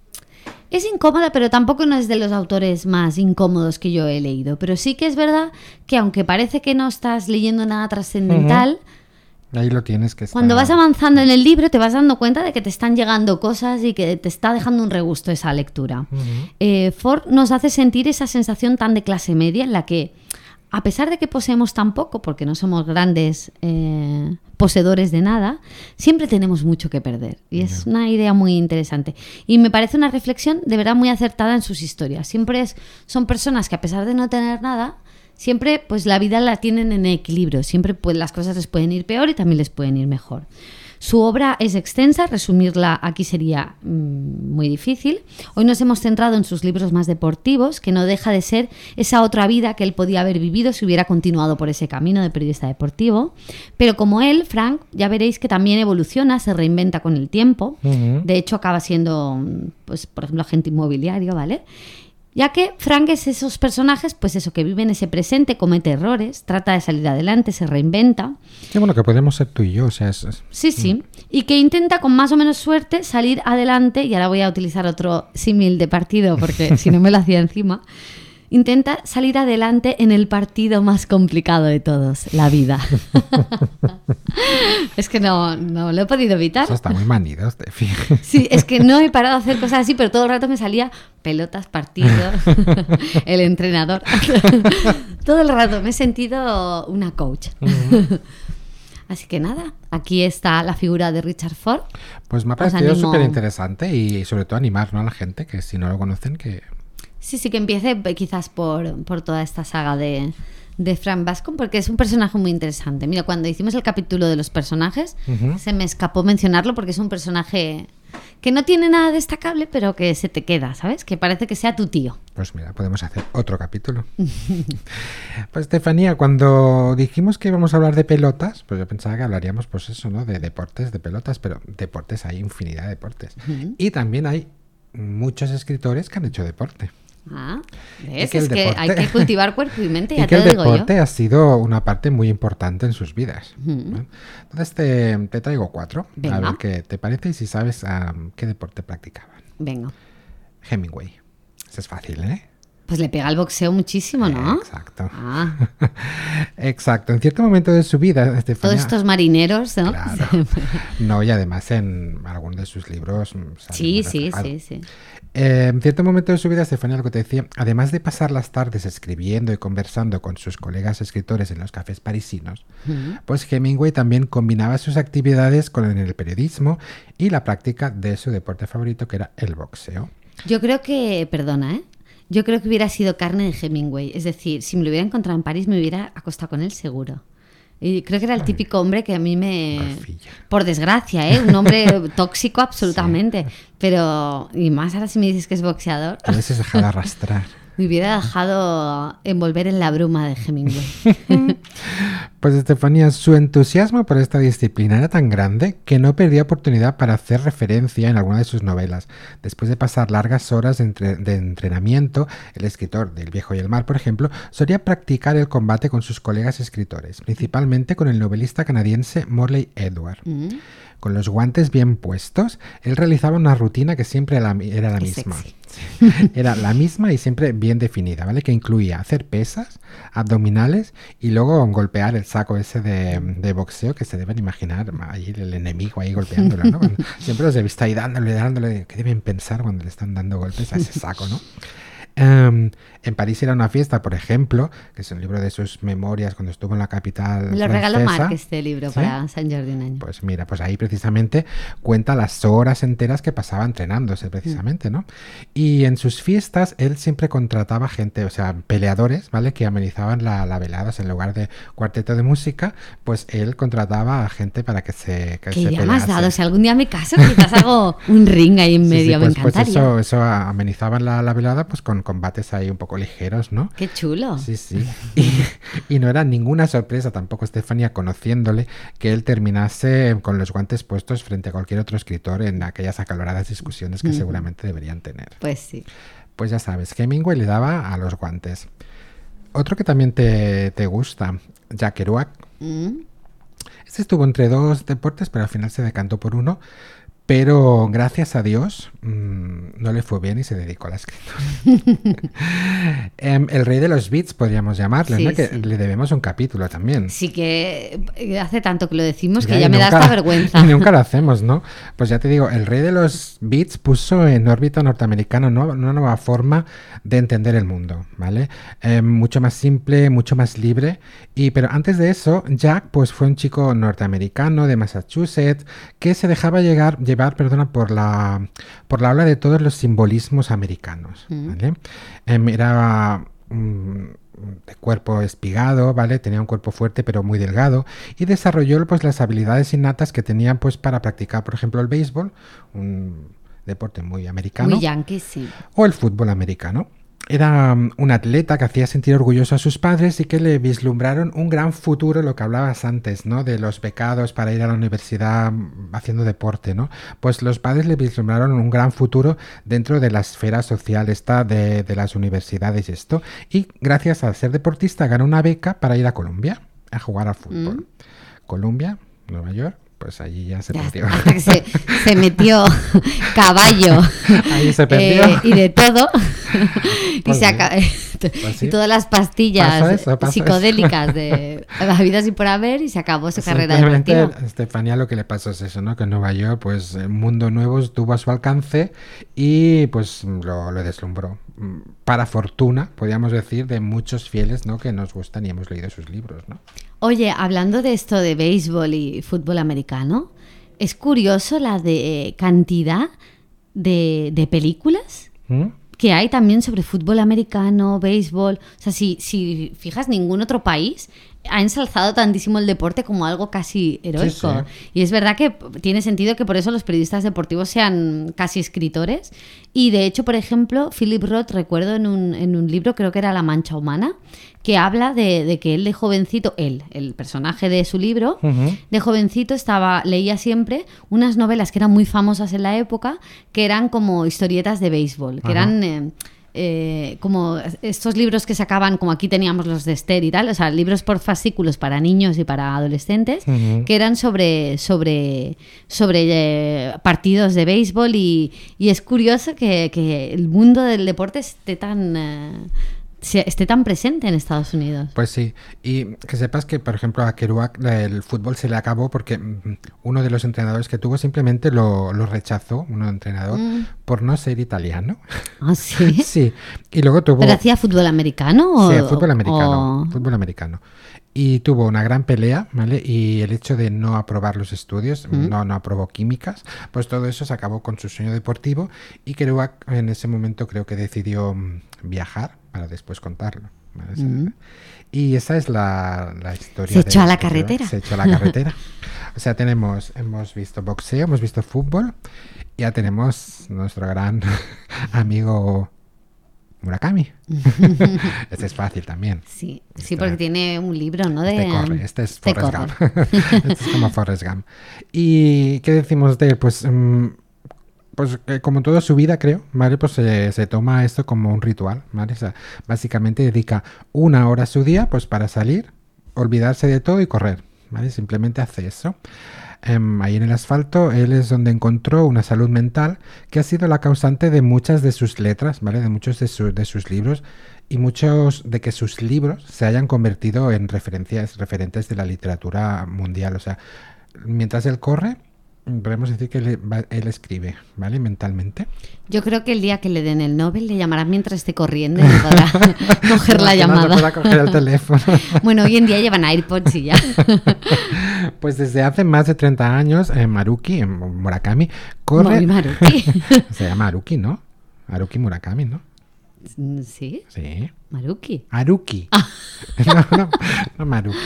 Es incómoda, pero tampoco no es de los autores más incómodos que yo he leído. Pero sí que es verdad que aunque parece que no estás leyendo nada trascendental, uh-huh. ahí lo tienes que estar. Cuando vas avanzando en el libro te vas dando cuenta de que te están llegando cosas y que te está dejando un regusto esa lectura. Uh-huh. Eh, Ford nos hace sentir esa sensación tan de clase media en la que, a pesar de que poseemos tan poco, porque no somos grandes eh, poseedores de nada, siempre tenemos mucho que perder. Y es yeah. una idea muy interesante. Y me parece una reflexión de verdad muy acertada en sus historias. Siempre es, son personas que, a pesar de no tener nada, siempre pues la vida la tienen en equilibrio. Siempre pues, las cosas les pueden ir peor y también les pueden ir mejor. Su obra es extensa, resumirla aquí sería mmm, muy difícil. Hoy nos hemos centrado en sus libros más deportivos, que no deja de ser esa otra vida que él podía haber vivido si hubiera continuado por ese camino de periodista deportivo. Pero como él, Frank, ya veréis que también evoluciona, se reinventa con el tiempo. Uh-huh. De hecho, acaba siendo, pues, por ejemplo, agente inmobiliario, ¿vale? Ya que Frank es esos personajes, pues eso, que vive en ese presente, comete errores, trata de salir adelante, se reinventa. Qué bueno que podemos ser tú y yo, o sea, es... es... Sí, sí, y que intenta con más o menos suerte salir adelante, y ahora voy a utilizar otro símil de partido, porque si no me lo hacía encima, intenta salir adelante en el partido más complicado de todos, la vida. Es que no, no lo he podido evitar. Eso está muy manido, Steffi. Sí, es que no he parado de hacer cosas así, pero todo el rato me salía pelotas, partidos, el entrenador. Todo el rato me he sentido una coach. Uh-huh. Así que nada, aquí está la figura de Richard Ford. Pues me ha parecido súper interesante y sobre todo animar, ¿no?, a la gente que si no lo conocen que... Sí, sí, que empiece quizás por, por toda esta saga de, de Frank Bascombe, porque es un personaje muy interesante. Mira, cuando hicimos el capítulo de los personajes, uh-huh. se me escapó mencionarlo porque es un personaje que no tiene nada destacable, pero que se te queda, ¿sabes? Que parece que sea tu tío. Pues mira, podemos hacer otro capítulo. Pues Estefanía, cuando dijimos que íbamos a hablar de pelotas, pues yo pensaba que hablaríamos, pues eso, ¿no?, de deportes, de pelotas, pero deportes hay infinidad de deportes. Uh-huh. Y también hay muchos escritores que han hecho deporte. Ah, ¿ves? Que es que deporte, hay que cultivar cuerpo y mente, ya y que te el lo digo yo. deporte ha sido una parte muy importante en sus vidas. Uh-huh. Entonces te, te traigo cuatro. Venga. A ver qué te parece y si sabes um, qué deporte practicaban. Venga. Hemingway. Eso es fácil, ¿eh? Pues le pega al boxeo muchísimo, ¿no? Exacto. Ah. Exacto. En cierto momento de su vida, Estefanía... Todos estos marineros, ¿no? Claro. No, y además en algunos de sus libros... Sí, sí, sí, sí. Eh, en cierto momento de su vida, Estefanía, lo que te decía, además de pasar las tardes escribiendo y conversando con sus colegas escritores en los cafés parisinos, uh-huh. pues Hemingway también combinaba sus actividades con el periodismo y la práctica de su deporte favorito, que era el boxeo. Yo creo que, perdona, ¿eh? Yo creo que hubiera sido carne de Hemingway. Es decir, si me lo hubiera encontrado en París, me hubiera acostado con él seguro. Y creo que era el típico hombre que a mí me... Rafilla. Por desgracia, ¿eh? Un hombre tóxico absolutamente. Sí. Pero, y más ahora si me dices que es boxeador... Te hubieses dejado arrastrar. Me hubiera dejado envolver en la bruma de Hemingway. Pues Estefanía, su entusiasmo por esta disciplina era tan grande que no perdía oportunidad para hacer referencia en alguna de sus novelas. Después de pasar largas horas de, entre, de entrenamiento, el escritor del Viejo y el Mar, por ejemplo, solía practicar el combate con sus colegas escritores, principalmente con el novelista canadiense Morley Edward. Mm. Con los guantes bien puestos, él realizaba una rutina que siempre era la, era la misma. Era la misma y siempre bien definida, ¿vale? Que incluía hacer pesas, abdominales y luego golpear el saco ese de, de boxeo, que se deben imaginar ahí el enemigo ahí golpeándolo, ¿no? Cuando siempre los he visto ahí dándole, dándole. ¿Qué deben pensar cuando le están dando golpes a ese saco, no? Um, en París era una fiesta, por ejemplo, que es un libro de sus memorias cuando estuvo en la capital Me lo francesa. regaló Marc este libro, ¿sí? Para San Jordi un año. Pues mira, pues ahí precisamente cuenta las horas enteras que pasaba entrenándose precisamente, ¿no? Y en sus fiestas él siempre contrataba gente, o sea, peleadores, ¿vale? Que amenizaban la, la velada, o sea, en lugar de cuarteto de música, pues él contrataba a gente para que se que ¿Qué se ya pelease. me has dado? Si algún día me caso, quizás hago un ring ahí en medio, sí, sí, pues, me encantaría. Pues eso, eso amenizaban la, la velada pues con combates ahí un poco ligeros, ¿no? ¡Qué chulo! Sí, sí. Y, y no era ninguna sorpresa tampoco, Estefanía, conociéndole, que él terminase con los guantes puestos frente a cualquier otro escritor en aquellas acaloradas discusiones que mm. seguramente deberían tener. Pues sí. Pues ya sabes, Hemingway le daba a los guantes. Otro que también te, te gusta, Jack Kerouac. Mm. Este estuvo entre dos deportes, pero al final se decantó por uno. Pero gracias a Dios mmm, no le fue bien y se dedicó a la escritura. eh, el rey de los beats podríamos llamarle, sí, ¿no? Que sí. Le debemos un capítulo también. Sí, que hace tanto que lo decimos que ya, ya me da hasta vergüenza. Y nunca lo hacemos, ¿no? Pues ya te digo, el rey de los beats puso en órbita norteamericana ¿no? una nueva forma de entender el mundo, ¿vale? Eh, mucho más simple, mucho más libre. Y pero antes de eso, Jack pues fue un chico norteamericano de Massachusetts que se dejaba llegar llevar, perdona, por la por la ola de todos los simbolismos americanos, ¿vale? Eh, era um, de cuerpo espigado, ¿vale? Tenía un cuerpo fuerte pero muy delgado y desarrolló pues las habilidades innatas que tenía pues para practicar, por ejemplo, el béisbol, un deporte muy americano. Muy yankee, sí. O el fútbol americano. Era um, un atleta que hacía sentir orgulloso a sus padres y que le vislumbraron un gran futuro, lo que hablabas antes, ¿no? De los becados para ir a la universidad haciendo deporte, ¿no? Pues los padres le vislumbraron un gran futuro dentro de la esfera social esta de, de las universidades y esto. Y gracias a ser deportista ganó una beca para ir a Colombia a jugar al fútbol. Mm. Colombia, Nueva York. Pues allí ya se ya, perdió. Hasta que se, se metió caballo. Ahí se perdió. Eh, y de todo. y, pues se sí. acaba, pues sí. y todas las pastillas pasa eso, pasa psicodélicas eso. de la vida así por haber y se acabó su carrera deportiva. Estefanía, lo que le pasó es eso, ¿no? Que en Nueva York, pues, el mundo nuevo estuvo a su alcance y pues lo, lo deslumbró. Para fortuna, podríamos decir, de muchos fieles, ¿no? Que nos gustan y hemos leído sus libros, ¿no? Oye, hablando de esto de béisbol y fútbol americano, es curioso la de cantidad de, de películas ¿Mm? que hay también sobre fútbol americano, béisbol. O sea, si, si fijas, ningún otro país ha ensalzado tantísimo el deporte como algo casi heroico. Sí, sí. Y es verdad que tiene sentido que por eso los periodistas deportivos sean casi escritores. Y de hecho, por ejemplo, Philip Roth, recuerdo en un, en un libro, creo que era La Mancha Humana, que habla de, de que él de jovencito, él, el personaje de su libro, uh-huh. de jovencito estaba leía siempre unas novelas que eran muy famosas en la época, que eran como historietas de béisbol, que uh-huh. eran... Eh, eh, como estos libros que sacaban, como aquí teníamos los de Esther y tal, o sea, libros por fascículos para niños y para adolescentes, uh-huh. que eran sobre, sobre, sobre eh, partidos de béisbol y, y es curioso que, que el mundo del deporte esté tan... Eh, esté tan presente en Estados Unidos. Pues sí, y que sepas que, por ejemplo, a Kerouac el fútbol se le acabó porque uno de los entrenadores que tuvo simplemente lo, lo rechazó, un entrenador, mm. por no ser italiano. ¿Ah, sí? Sí, y luego tuvo... ¿Pero hacía fútbol americano? O, sí, fútbol americano, o... fútbol americano. Y tuvo una gran pelea, ¿vale? Y el hecho de no aprobar los estudios, mm. no, no aprobó químicas, pues todo eso se acabó con su sueño deportivo y Kerouac en ese momento creo que decidió viajar para después contarlo, ¿vale? Mm. Y esa es la, la historia. Se echó de a la Kerouac. carretera. Se echó a la carretera. O sea, tenemos, hemos visto boxeo, hemos visto fútbol, ya tenemos nuestro gran amigo Murakami. Este es fácil también. Sí, sí, porque este, tiene un libro, ¿no? De, este corre, este es este Forrest Gump. Este es como Forrest Gump. ¿Y qué decimos de él? Pues, um, pues eh, como toda su vida, creo, ¿vale? Pues eh, se toma esto como un ritual, ¿vale? O sea, básicamente dedica una hora a su día, pues para salir, olvidarse de todo y correr, ¿vale? Simplemente hace eso. Um, ahí en el asfalto, él es donde encontró una salud mental que ha sido la causante de muchas de sus letras, ¿vale? De muchos de, su, de sus libros y muchos de que sus libros se hayan convertido en referencias, referentes de la literatura mundial. O sea, mientras él corre, podemos decir que él, él escribe, ¿vale? Mentalmente. Yo creo que el día que le den el Nobel le llamarán mientras esté corriendo y podrá coger la llamada. No podrá coger el teléfono. Bueno, hoy en día llevan AirPods y ya. Pues desde hace más de treinta años, eh, Maruki, eh, Murakami, corre... Muy Maruki. Se llama Haruki, ¿no? Haruki Murakami, ¿no? Sí. Sí. Maruki. Haruki. Ah. No, no, no Maruki.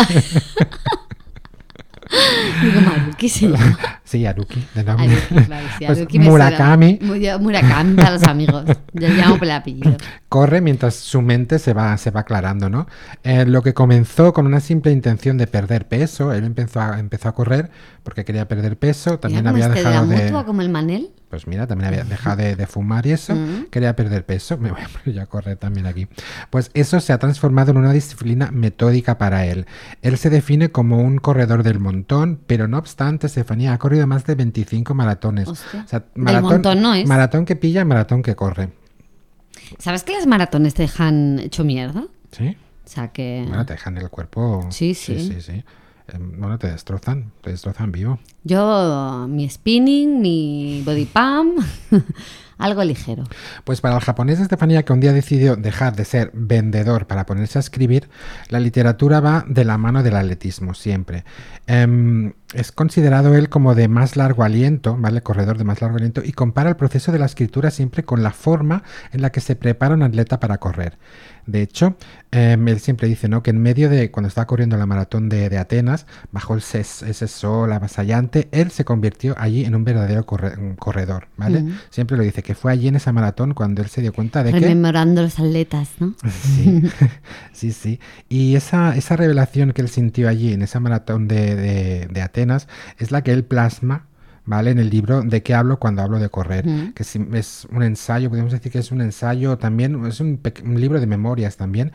Digo, Maruki se llama. Sí, Haruki, de nombre. Haruki, claro, sí, pues Haruki Murakami. Me Murakami para los amigos. Yo llamo por el apellido. Corre mientras su mente se va, se va aclarando, ¿no? Eh, lo que comenzó con una simple intención de perder peso, él empezó a, empezó a correr porque quería perder peso, también mira, había este dejado de... la de... mutua, como el Manel. Pues mira, también había dejado de, de fumar y eso, mm. quería perder peso, me voy a poner ya a correr también aquí. Pues eso se ha transformado en una disciplina metódica para él. Él se define como un corredor del montón, pero no obstante, Estefanía ha corrido más de veinticinco maratones. Hostia. O sea, maratón, del montón no es. Maratón que pilla, maratón que corre. ¿Sabes que las maratones te dejan hecho mierda? Sí. O sea que... Bueno, te dejan el cuerpo... Sí, sí. Sí, sí, sí. Bueno, te destrozan, te destrozan vivo. Yo, mi spinning, mi body pump, algo ligero. Pues para el japonés Estefanía, que un día decidió dejar de ser vendedor para ponerse a escribir, la literatura va de la mano del atletismo, siempre. Um, es considerado él como de más largo aliento, ¿vale? Corredor de más largo aliento, y compara el proceso de la escritura siempre con la forma en la que se prepara un atleta para correr. De hecho, eh, él siempre dice, ¿no?, que en medio de, cuando estaba corriendo la maratón de, de Atenas, bajo el ses, ese sol avasallante, él se convirtió allí en un verdadero corre, un corredor, ¿vale? Mm. Siempre lo dice, que fue allí en esa maratón cuando él se dio cuenta de Rememorando que... Rememorando los atletas, ¿no? Sí, sí, sí. Y esa, esa revelación que él sintió allí en esa maratón de, de, de Atenas es la que él plasma, ¿vale?, en el libro ¿De qué hablo cuando hablo de correr? Mm. Que es, es un ensayo, podemos decir que es un ensayo también, es un, un libro de memorias también,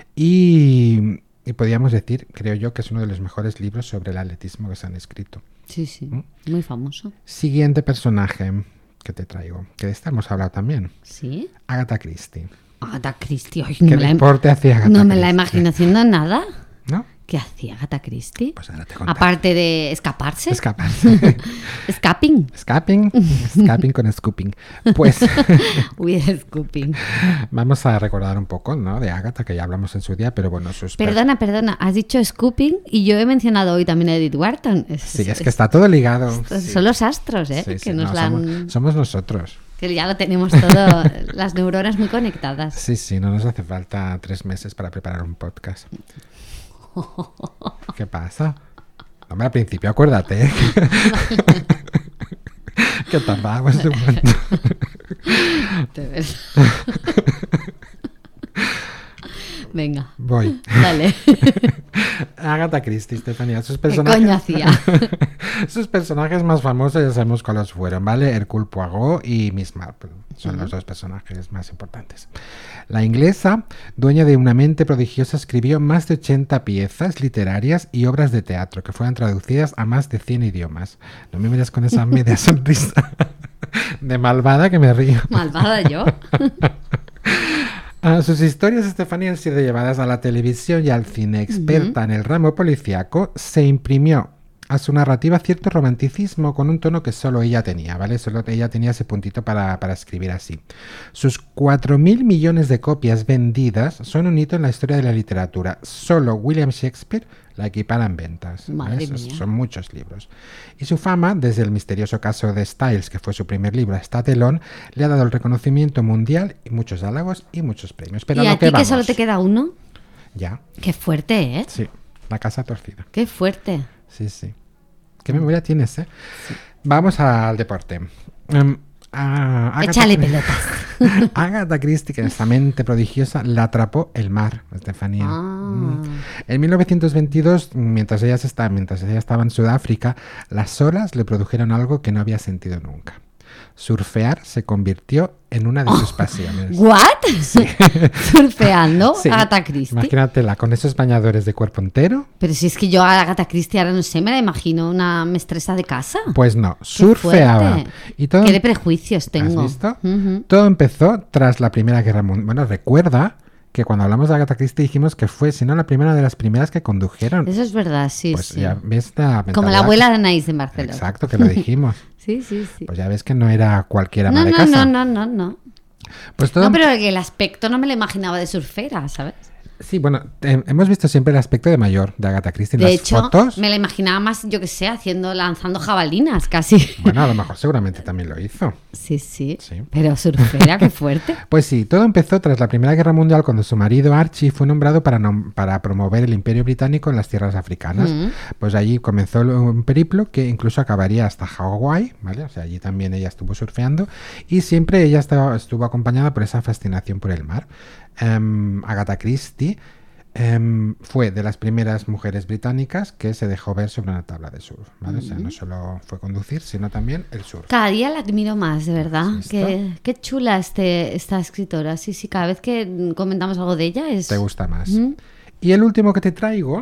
y, y podríamos decir, creo yo, que es uno de los mejores libros sobre el atletismo que se han escrito. Sí, sí, ¿Mm? Muy famoso. Siguiente personaje que te traigo, que de esta hemos hablado también. ¿Sí? Agatha Christie. Agatha Christie, ay, ¿Qué no, me deporte la, hacía Agatha no Christie? me la imagino haciendo nada. ¿No? ¿Qué hacía Agatha Christie? Pues ahora te contaré. Aparte de escaparse. Escaparse. Escaping. Escaping. Escaping con scooping. Pues... Uy, scooping. Vamos a recordar un poco, ¿no?, de Agatha, que ya hablamos en su día, pero bueno, sus... Perdona, perdona. Has dicho scooping y yo he mencionado hoy también a Edith Wharton. Es, sí, es, es que está todo ligado. Son Sí. los astros, ¿eh? Sí, que sí, nos no, la han... somos, somos nosotros. Que ya lo tenemos todo, las neuronas muy conectadas. Sí, sí, no nos hace falta tres meses para preparar un podcast. ¿Qué pasa? Hombre, al principio acuérdate, ¿eh? Que tardamos un montón. De verdad. Venga. Voy. Dale. Agatha Christie, Estefanía. Sus ¿Qué personajes, coño hacía? sus personajes más famosos ya sabemos cuáles fueron, ¿vale? Hercule Poirot y Miss Marple. Son uh-huh. los dos personajes más importantes. La inglesa, dueña de una mente prodigiosa, escribió más de ochenta piezas literarias y obras de teatro que fueron traducidas a más de cien idiomas. No me miras con esa media sonrisa de malvada que me río. ¿Malvada yo? Uh, sus historias, Estefanía, han sido llevadas a la televisión y al cine. Experta uh-huh. en el ramo policíaco, se imprimió a su narrativa cierto romanticismo con un tono que solo ella tenía, ¿vale? Solo ella tenía ese puntito para, para escribir así. Sus cuatro mil millones de copias vendidas son un hito en la historia de la literatura. Solo William Shakespeare la equipara en ventas. Madre mía. Son muchos libros. Y su fama, desde el misterioso caso de Styles, que fue su primer libro, hasta Telón, le ha dado el reconocimiento mundial y muchos halagos y muchos premios. Pero ¿Y a, a lo que ti que vamos. solo te queda uno? Ya. Qué fuerte, ¿eh? Sí, la casa torcida. Qué fuerte. Sí, sí. ¿Qué memoria tienes, eh? Sí. Vamos al deporte. Um, a Échale pelotas. Agatha Christie, que esa mente prodigiosa, la atrapó el mar, Estefanía. Ah. Mm. En mil novecientos veintidós, mientras ella, está, mientras ella estaba en Sudáfrica, las olas le produjeron algo que no había sentido nunca. Surfear se convirtió en una de sus oh, pasiones. ¿What? Sí. ¿Surfeando? Sí. Agatha Christie. Imagínatela con esos bañadores de cuerpo entero. Pero si es que yo a Agatha Christie ahora no sé, me la imagino una maestresa de casa. Pues no, surfeaba. Y todo... Qué de prejuicios tengo. ¿Has visto? Uh-huh. Todo empezó tras la Primera Guerra Mundial. Bueno, recuerda que cuando hablamos de Agatha Christie dijimos que fue, si no la primera de las primeras que condujeron. Eso es verdad, sí, pues sí. Ya ves la como la abuela de Anaís de Barcelona. Exacto, que lo dijimos. Sí, sí, sí. Pues ya ves que no era cualquier ama no, de no, casa. No, no, no, no. Pues todo... No, pero el aspecto no me lo imaginaba de surfera, ¿sabes? Sí, bueno, eh, hemos visto siempre el aspecto de mayor de Agatha Christie en de las hecho, fotos. Me la imaginaba más, yo que sé, haciendo, lanzando jabalinas casi. Bueno, a lo mejor seguramente también lo hizo. Sí, sí. sí. Pero surfera, qué fuerte. Pues sí, todo empezó tras la Primera Guerra Mundial cuando su marido Archie fue nombrado para, nom- para promover el Imperio Británico en las tierras africanas. Mm. Pues allí comenzó un periplo que incluso acabaría hasta Hawái, ¿vale? O sea, allí también ella estuvo surfeando y siempre ella estaba, estuvo acompañada por esa fascinación por el mar. Um, Agatha Christie Um, fue de las primeras mujeres británicas que se dejó ver sobre una tabla de surf, ¿vale? Mm. O sea, no solo fue conducir, sino también el surf. Cada día la admiro más, de verdad. Qué, qué chula este, esta escritora. Sí, sí, cada vez que comentamos algo de ella es... Te gusta más. Mm. Y el último que te traigo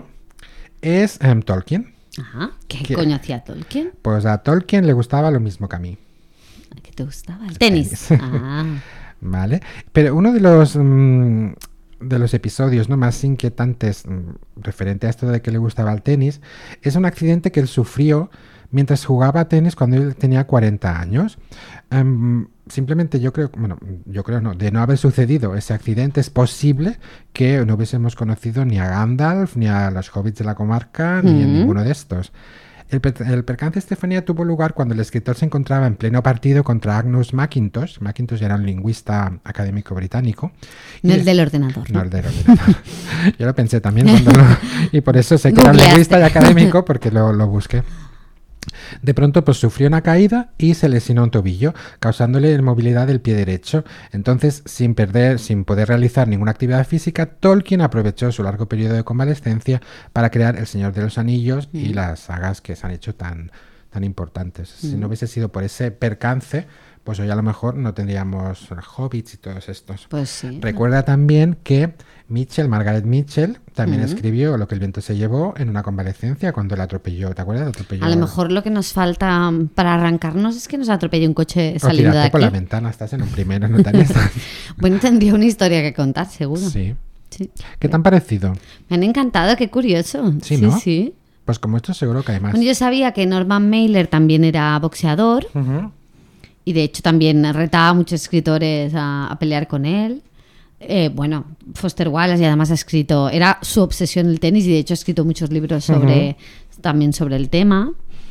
es um, Tolkien. Ajá. ¿Qué ¿Qué coño hacía Tolkien? Pues a Tolkien le gustaba lo mismo que a mí. ¿Qué te gustaba? El tenis. tenis. Ah. Vale. Pero uno de los... Um, de los episodios no más inquietantes mmm, referente a esto de que le gustaba el tenis es un accidente que él sufrió mientras jugaba a tenis cuando él tenía cuarenta años. Um, simplemente yo creo, bueno, yo creo no, de no haber sucedido ese accidente es posible que no hubiésemos conocido ni a Gandalf, ni a los hobbits de la comarca, mm-hmm. ni a ninguno de estos. El, per- el percance, Estefanía, tuvo lugar cuando el escritor se encontraba en pleno partido contra Agnus Mackintosh. Mackintosh era un lingüista académico británico. No y el es... del ordenador. No, no el del ordenador. Yo lo pensé también cuando lo... Y por eso sé que era un lingüista y académico, porque lo, lo busqué. De pronto pues sufrió una caída y se lesionó un tobillo, causándole inmovilidad del pie derecho. Entonces, sin perder, sin poder realizar ninguna actividad física, Tolkien aprovechó su largo periodo de convalescencia para crear El Señor de los Anillos mm. y las sagas que se han hecho tan, tan importantes. Mm. Si no hubiese sido por ese percance, pues hoy a lo mejor no tendríamos Hobbits y todos estos. Pues sí. Recuerda también que Mitchell, Margaret Mitchell, también uh-huh. escribió Lo que el viento se llevó en una convalecencia cuando la atropelló. ¿Te acuerdas? Atropelló... A lo mejor lo que nos falta para arrancarnos es que nos atropelle un coche saliendo de aquí. por la ventana, estás en un primero, no te Bueno, tendría una historia que contar, seguro. Sí. sí. ¿Qué te han parecido? Me han encantado, qué curioso. Sí, sí, ¿no? sí. Pues como esto seguro que hay más. Bueno, yo sabía que Norman Mailer también era boxeador. Uh-huh. Y de hecho también retaba a muchos escritores a, a pelear con él. Eh, bueno, Foster Wallace, y además ha escrito, era su obsesión el tenis y de hecho ha escrito muchos libros sobre uh-huh. también sobre el tema.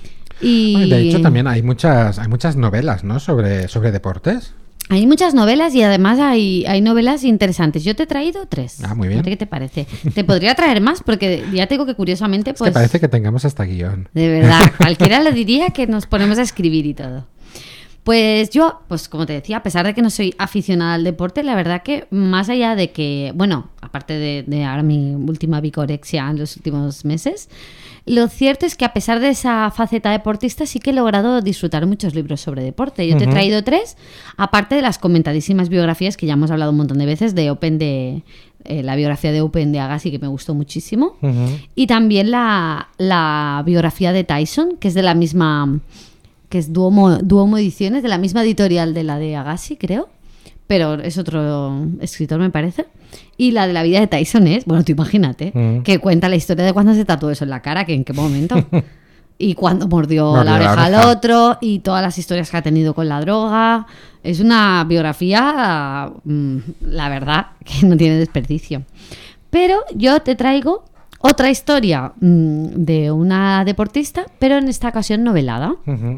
Y de hecho también hay muchas hay muchas novelas, ¿no? Sobre, sobre deportes. Hay muchas novelas y además hay, hay novelas interesantes. Yo te he traído tres. Ah, muy bien. ¿Qué te parece? Te podría traer más porque ya te digo que curiosamente pues... Es que parece que tengamos hasta guión. De verdad, cualquiera lo diría que nos ponemos a escribir y todo. Pues yo, pues como te decía, a pesar de que no soy aficionada al deporte, la verdad que más allá de que, bueno, aparte de, de ahora mi última bicorexia en los últimos meses, lo cierto es que a pesar de esa faceta deportista sí que he logrado disfrutar muchos libros sobre deporte. Yo te he traído tres, aparte de las comentadísimas biografías que ya hemos hablado un montón de veces, de Open de... Eh, la biografía de Open de Agassi, que me gustó muchísimo. Uh-huh. Y también la, la biografía de Tyson, que es de la misma... que es Duomo, Duomo Ediciones, de la misma editorial de la de Agassi, creo, pero es otro escritor, me parece. Y la de la vida de Tyson es, bueno, tú imagínate, mm. que cuenta la historia de cuando se tatuó eso en la cara, que en qué momento, y cuando mordió, mordió la oreja al otro, y todas las historias que ha tenido con la droga. Es una biografía, la verdad, que no tiene desperdicio. Pero yo te traigo otra historia de una deportista, pero en esta ocasión novelada. Uh-huh.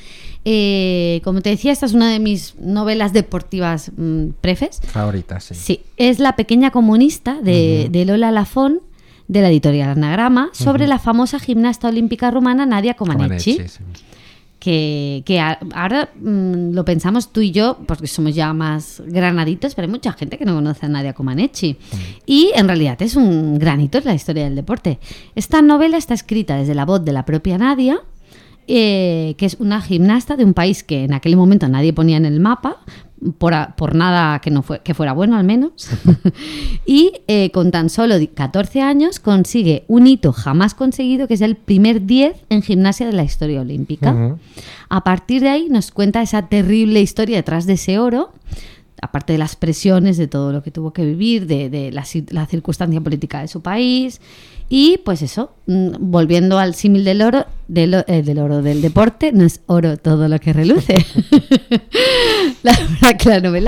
Eh, como te decía, esta es una de mis novelas deportivas mmm, prefes. Favoritas, sí. Sí, es La pequeña comunista de, uh-huh. de Lola Lafón, de la editorial Anagrama, sobre uh-huh. la famosa gimnasta olímpica rumana Nadia Comaneci. Comaneci sí. Que, que a, ahora mmm, lo pensamos tú y yo, porque somos ya más granaditos, pero hay mucha gente que no conoce a Nadia Comaneci. Uh-huh. Y en realidad es un granito en la historia del deporte. Esta novela está escrita desde la voz de la propia Nadia, Eh, que es una gimnasta de un país que en aquel momento nadie ponía en el mapa, por, a, por nada que, no fue, que fuera bueno al menos, y eh, con tan solo catorce años consigue un hito jamás conseguido, que es el primer diez en gimnasia de la historia olímpica. Uh-huh. A partir de ahí nos cuenta esa terrible historia detrás de ese oro, aparte de las presiones, de todo lo que tuvo que vivir, de, de la, la circunstancia política de su país. Y pues eso, volviendo al símil del oro, del, eh, del oro del deporte, no es oro todo lo que reluce. La verdad que la novela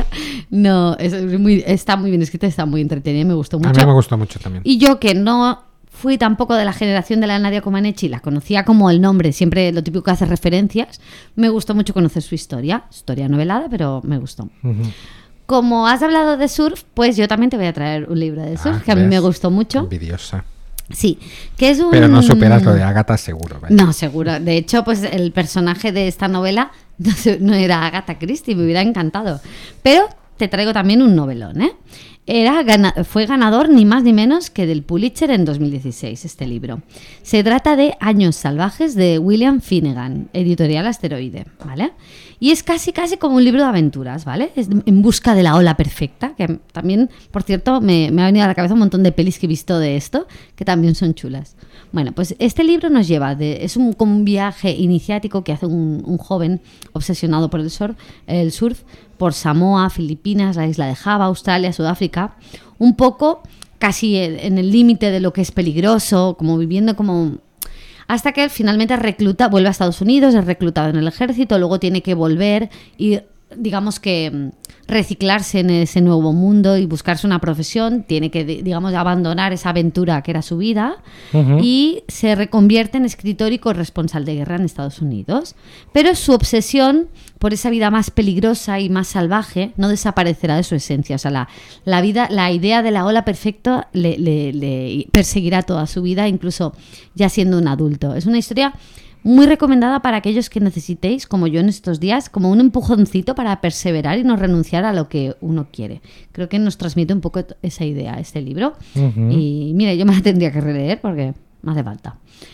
no es muy, está muy bien escrita, está muy entretenida, me gustó mucho. A mí me gustó mucho también. Y yo, que no fui tampoco de la generación de la Nadia Comaneci, la conocía como el nombre, siempre lo típico que hace referencias, me gustó mucho conocer su historia, historia novelada, pero me gustó. Uh-huh. Como has hablado de surf, pues yo también te voy a traer un libro de surf, ah, que a mí me gustó mucho. Envidiosa. Sí, que es un... Pero no superas lo de Agatha seguro, ¿vale? No, seguro. De hecho, pues el personaje de esta novela no, no era Agatha Christie, me hubiera encantado. Pero te traigo también un novelón, ¿eh? Era, fue ganador ni más ni menos que del Pulitzer en dos mil dieciséis, este libro. Se trata de Años salvajes de William Finnegan, editorial Asteroide, ¿vale? Y es casi casi como un libro de aventuras, ¿vale? Es en busca de la ola perfecta, que también, por cierto, me, me ha venido a la cabeza un montón de pelis que he visto de esto, que también son chulas. Bueno, pues este libro nos lleva, de, es un, como un viaje iniciático que hace un, un joven obsesionado por el surf, el surf, por Samoa, Filipinas, la isla de Java, Australia, Sudáfrica, un poco casi en el límite de lo que es peligroso, como viviendo como... Hasta que finalmente recluta, vuelve a Estados Unidos, es reclutado en el ejército, luego tiene que volver y, digamos que, reciclarse en ese nuevo mundo y buscarse una profesión, tiene que, digamos, abandonar esa aventura que era su vida. Uh-huh. Y se reconvierte en escritor y corresponsal de guerra en Estados Unidos. Pero su obsesión por esa vida más peligrosa y más salvaje no desaparecerá de su esencia. O sea, la, la vida, la idea de la ola perfecta le, le, le perseguirá toda su vida, incluso ya siendo un adulto. Es una historia muy recomendada para aquellos que necesitéis, como yo en estos días, como un empujoncito para perseverar y no renunciar a lo que uno quiere. Creo que nos transmite un poco esa idea este libro. Uh-huh. Y mira, yo me la tendría que releer porque me hace falta.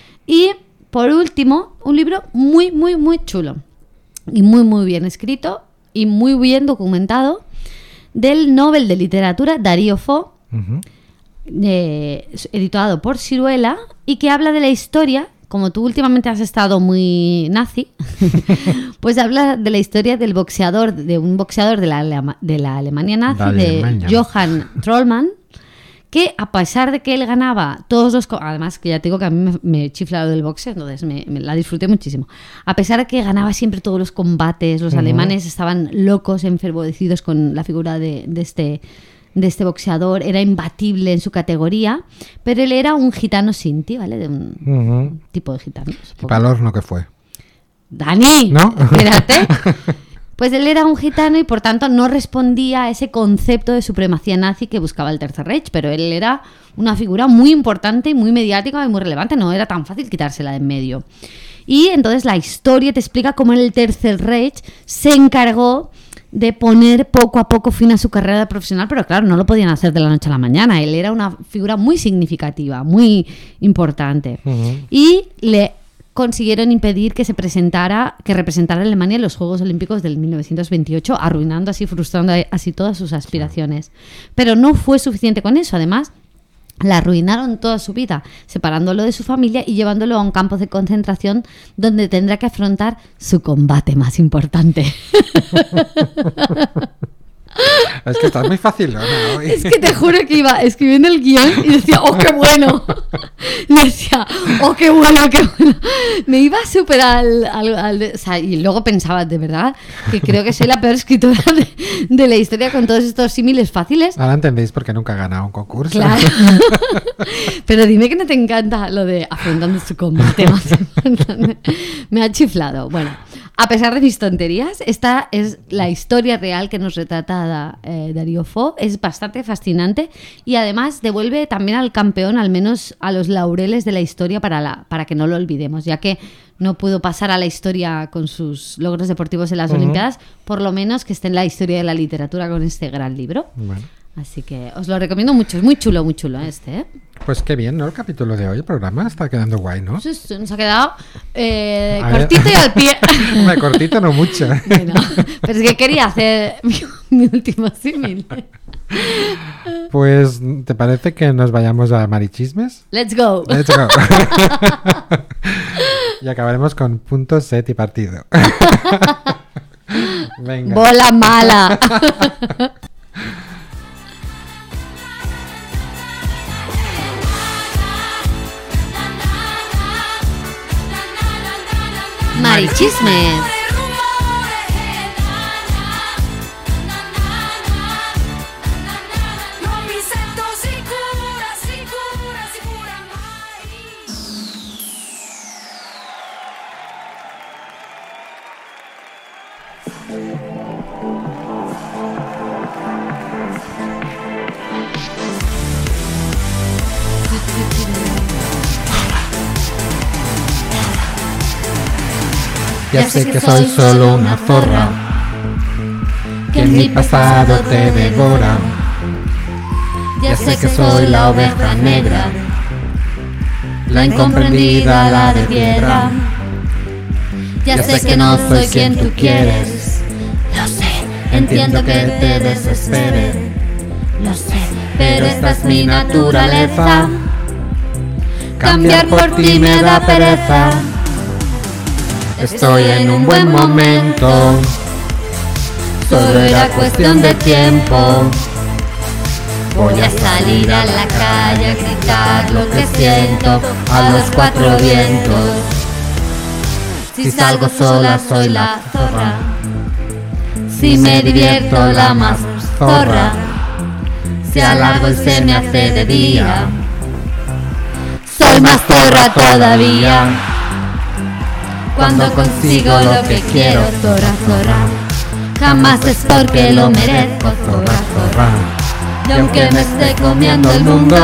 Y por último, un libro muy, muy, muy chulo y muy, muy bien escrito y muy bien documentado, del Nobel de Literatura Darío Fo, uh-huh. eh, editado por Siruela, y que habla de la historia. Como tú últimamente has estado muy nazi, pues habla de la historia del boxeador, de un boxeador de la, Alema, de la Alemania nazi, de, de Alemania. Johann Trollmann, que a pesar de que él ganaba todos los... Además, que ya te digo que a mí me, me chifla lo del boxeo, entonces me, me la disfruté muchísimo. A pesar de que ganaba siempre todos los combates, los uh-huh. alemanes estaban locos, enfervorecidos con la figura de, de este... de este boxeador, era imbatible en su categoría, pero él era un gitano sinti, ¿vale? De un uh-huh. tipo de gitano. ¿Y para el horno qué fue? ¡Dani! ¿No? Espérate. Pues él era un gitano y por tanto no respondía a ese concepto de supremacía nazi que buscaba el Tercer Reich, pero él era una figura muy importante y muy mediática y muy relevante, no era tan fácil quitársela de en medio. Y entonces la historia te explica cómo el Tercer Reich se encargó de poner poco a poco fin a su carrera profesional, pero claro, no lo podían hacer de la noche a la mañana. Él era una figura muy significativa, muy importante. Uh-huh. Y le consiguieron impedir que se presentara, que representara a Alemania en los Juegos Olímpicos del mil novecientos veintiocho, arruinando así, frustrando así todas sus aspiraciones. Pero no fue suficiente con eso, además la arruinaron toda su vida, separándolo de su familia y llevándolo a un campo de concentración donde tendrá que afrontar su combate más importante. Es que estás muy fácil, ¿no? Es que te juro que iba escribiendo el guión y decía, ¡oh, qué bueno! Y decía, ¡oh, qué bueno, qué bueno! Me iba súper al, al, al... O sea, y luego pensaba, de verdad, que creo que soy la peor escritora de, de la historia con todos estos símiles fáciles. Ahora entendéis por qué nunca he ganado un concurso. Claro. Pero dime que no te encanta lo de afrontando su combate más importante. Me ha chiflado. Bueno, a pesar de mis tonterías, esta es la historia real que nos retrata Eh, Darío Fo. Es bastante fascinante y además devuelve también al campeón al menos a los laureles de la historia para, la, para que no lo olvidemos, ya que no pudo pasar a la historia con sus logros deportivos en las uh-huh. Olimpiadas, por lo menos que esté en la historia de la literatura con este gran libro. Bueno. Así que os lo recomiendo mucho, es muy chulo, muy chulo este, ¿eh? Pues qué bien, ¿no? El capítulo de hoy, el programa está quedando guay, ¿no? Sí, sí, nos ha quedado eh, cortito y al pie. Hombre, cortito no mucho. Bueno, pero es que quería hacer mi, mi último símil. Pues, ¿te parece que nos vayamos a Marichismes? Let's go. Let's go. Y acabaremos con punto, set y partido. Venga. Bola mala. Marichismes. Ya sé que soy solo una zorra, que en mi pasado te devora. Ya sé que soy la oveja negra, la incomprendida, la de piedra. Ya sé que no soy quien tú quieres, lo sé, entiendo que te desespere, lo sé, pero esta es mi naturaleza. Cambiar por ti me da pereza. Estoy en un buen momento, solo era cuestión de tiempo. Voy a salir a la calle a gritar lo que siento a los cuatro vientos. Si salgo sola soy la zorra, si me divierto la más zorra. Si alargo y se me hace de día, soy más zorra todavía. Cuando consigo lo que quiero, zorra, zorra, jamás es porque lo merezco, zorra, zorra. Y aunque me esté comiendo el mundo,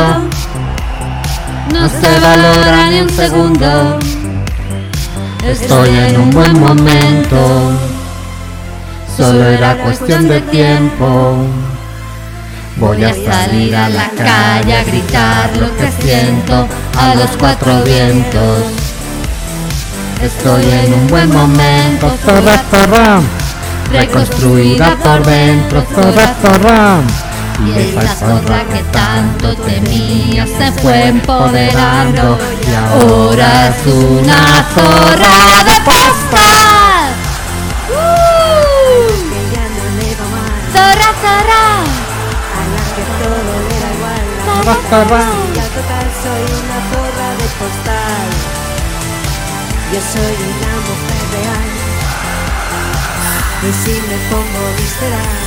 no se valora ni un segundo. Estoy en un buen momento, solo era cuestión de tiempo. Voy a salir a la calle a gritar lo que siento a los cuatro vientos. Estoy en un buen momento, zorra, zorra, reconstruida por dentro, zorra, zorra. Y esa zorra que tanto temía se fue empoderando y ahora es una zorra de postas. ¡Uh! Zorra, zorra, a la que todo le da igual. Zorra, zorra. Y al total soy una zorra de postal. Yo soy una mujer real, y si me pongo visceral,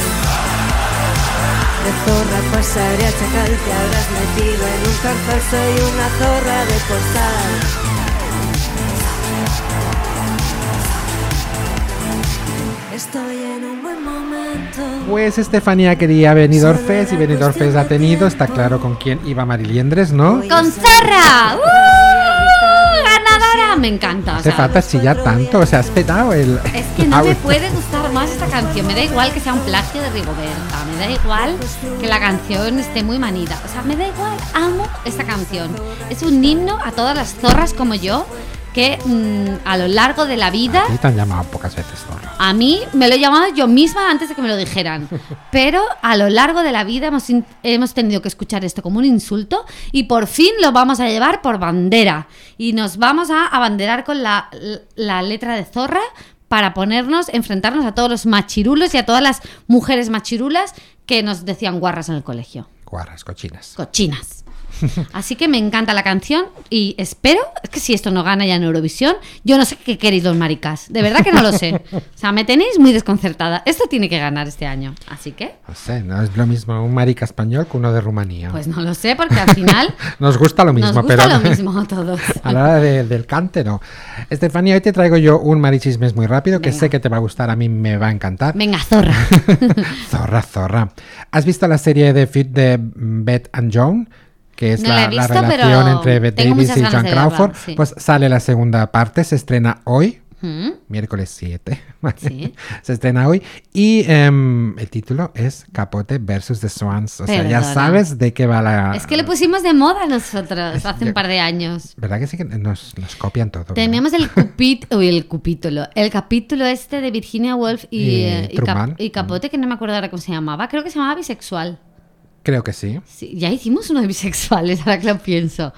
de zorra pasaré a chacal, te habrás metido en un zarzal. Soy una zorra de postal. Estoy en un buen momento. Pues Estefanía quería Benidorm Fest y Benidorm Fest ha tenido, está claro con quién iba Mariliendres, ¿no? con zorra. ¡Uh! ¡Ganadora! me encanta. O Hace sea, falta chillar tanto, o sea, has petado el... es que no me audio. puede gustar más esta canción. Me da igual que sea un plagio de Rigoberta. Me da igual que la canción esté muy manida. O sea, me da igual. Amo esta canción. Es un himno a todas las zorras como yo que mmm, a lo largo de la vida... Y te han llamado pocas veces zorra. A mí me lo he llamado yo misma antes de que me lo dijeran. Pero a lo largo de la vida hemos, in- hemos tenido que escuchar esto como un insulto y por fin lo vamos a llevar por bandera. Y nos vamos a abanderar con la, la letra de zorra para ponernos, enfrentarnos a todos los machirulos y a todas las mujeres machirulas que nos decían guarras en el colegio. Guarras, cochinas. Cochinas. Así que me encanta la canción y espero, es que si esto no gana ya en Eurovisión, yo no sé qué queréis los maricas, de verdad que no lo sé. O sea, me tenéis muy desconcertada. Esto tiene que ganar este año, así que... No sé, no es lo mismo un marica español que uno de Rumanía. Pues no lo sé, porque al final Nos gusta lo mismo, nos gusta pero lo mismo a todos. a la hora de- del cante no. Estefanía, hoy te traigo yo un marichismes muy rápido que Venga. sé que te va a gustar, a mí me va a encantar. Venga, zorra. Zorra, zorra. ¿Has visto la serie de Fit de Beth and Joan? Que es No la, la he visto, la relación pero entre Beth tengo Davis muchas y ganas Joan de verla, Crawford. sí. Pues sale la segunda parte, se estrena hoy. ¿Mm? Miércoles siete. Sí. Se estrena hoy. Y em, el título es Capote versus The Swans. O sea, ya Perdona. sabes de qué va la... Es que lo pusimos de moda nosotros Es- hace un par de años. ¿Verdad que sí que nos, nos copian todo? ¿verdad? Tenemos el cupit, uy, el cupítulo, el capítulo este de Virginia Woolf y, Y eh, y, Cap- Truman. y Capote, que no me acuerdo ahora cómo se llamaba. Creo que se llamaba Bisexual. Creo que sí. Sí, ya hicimos uno de bisexuales, ahora que lo pienso.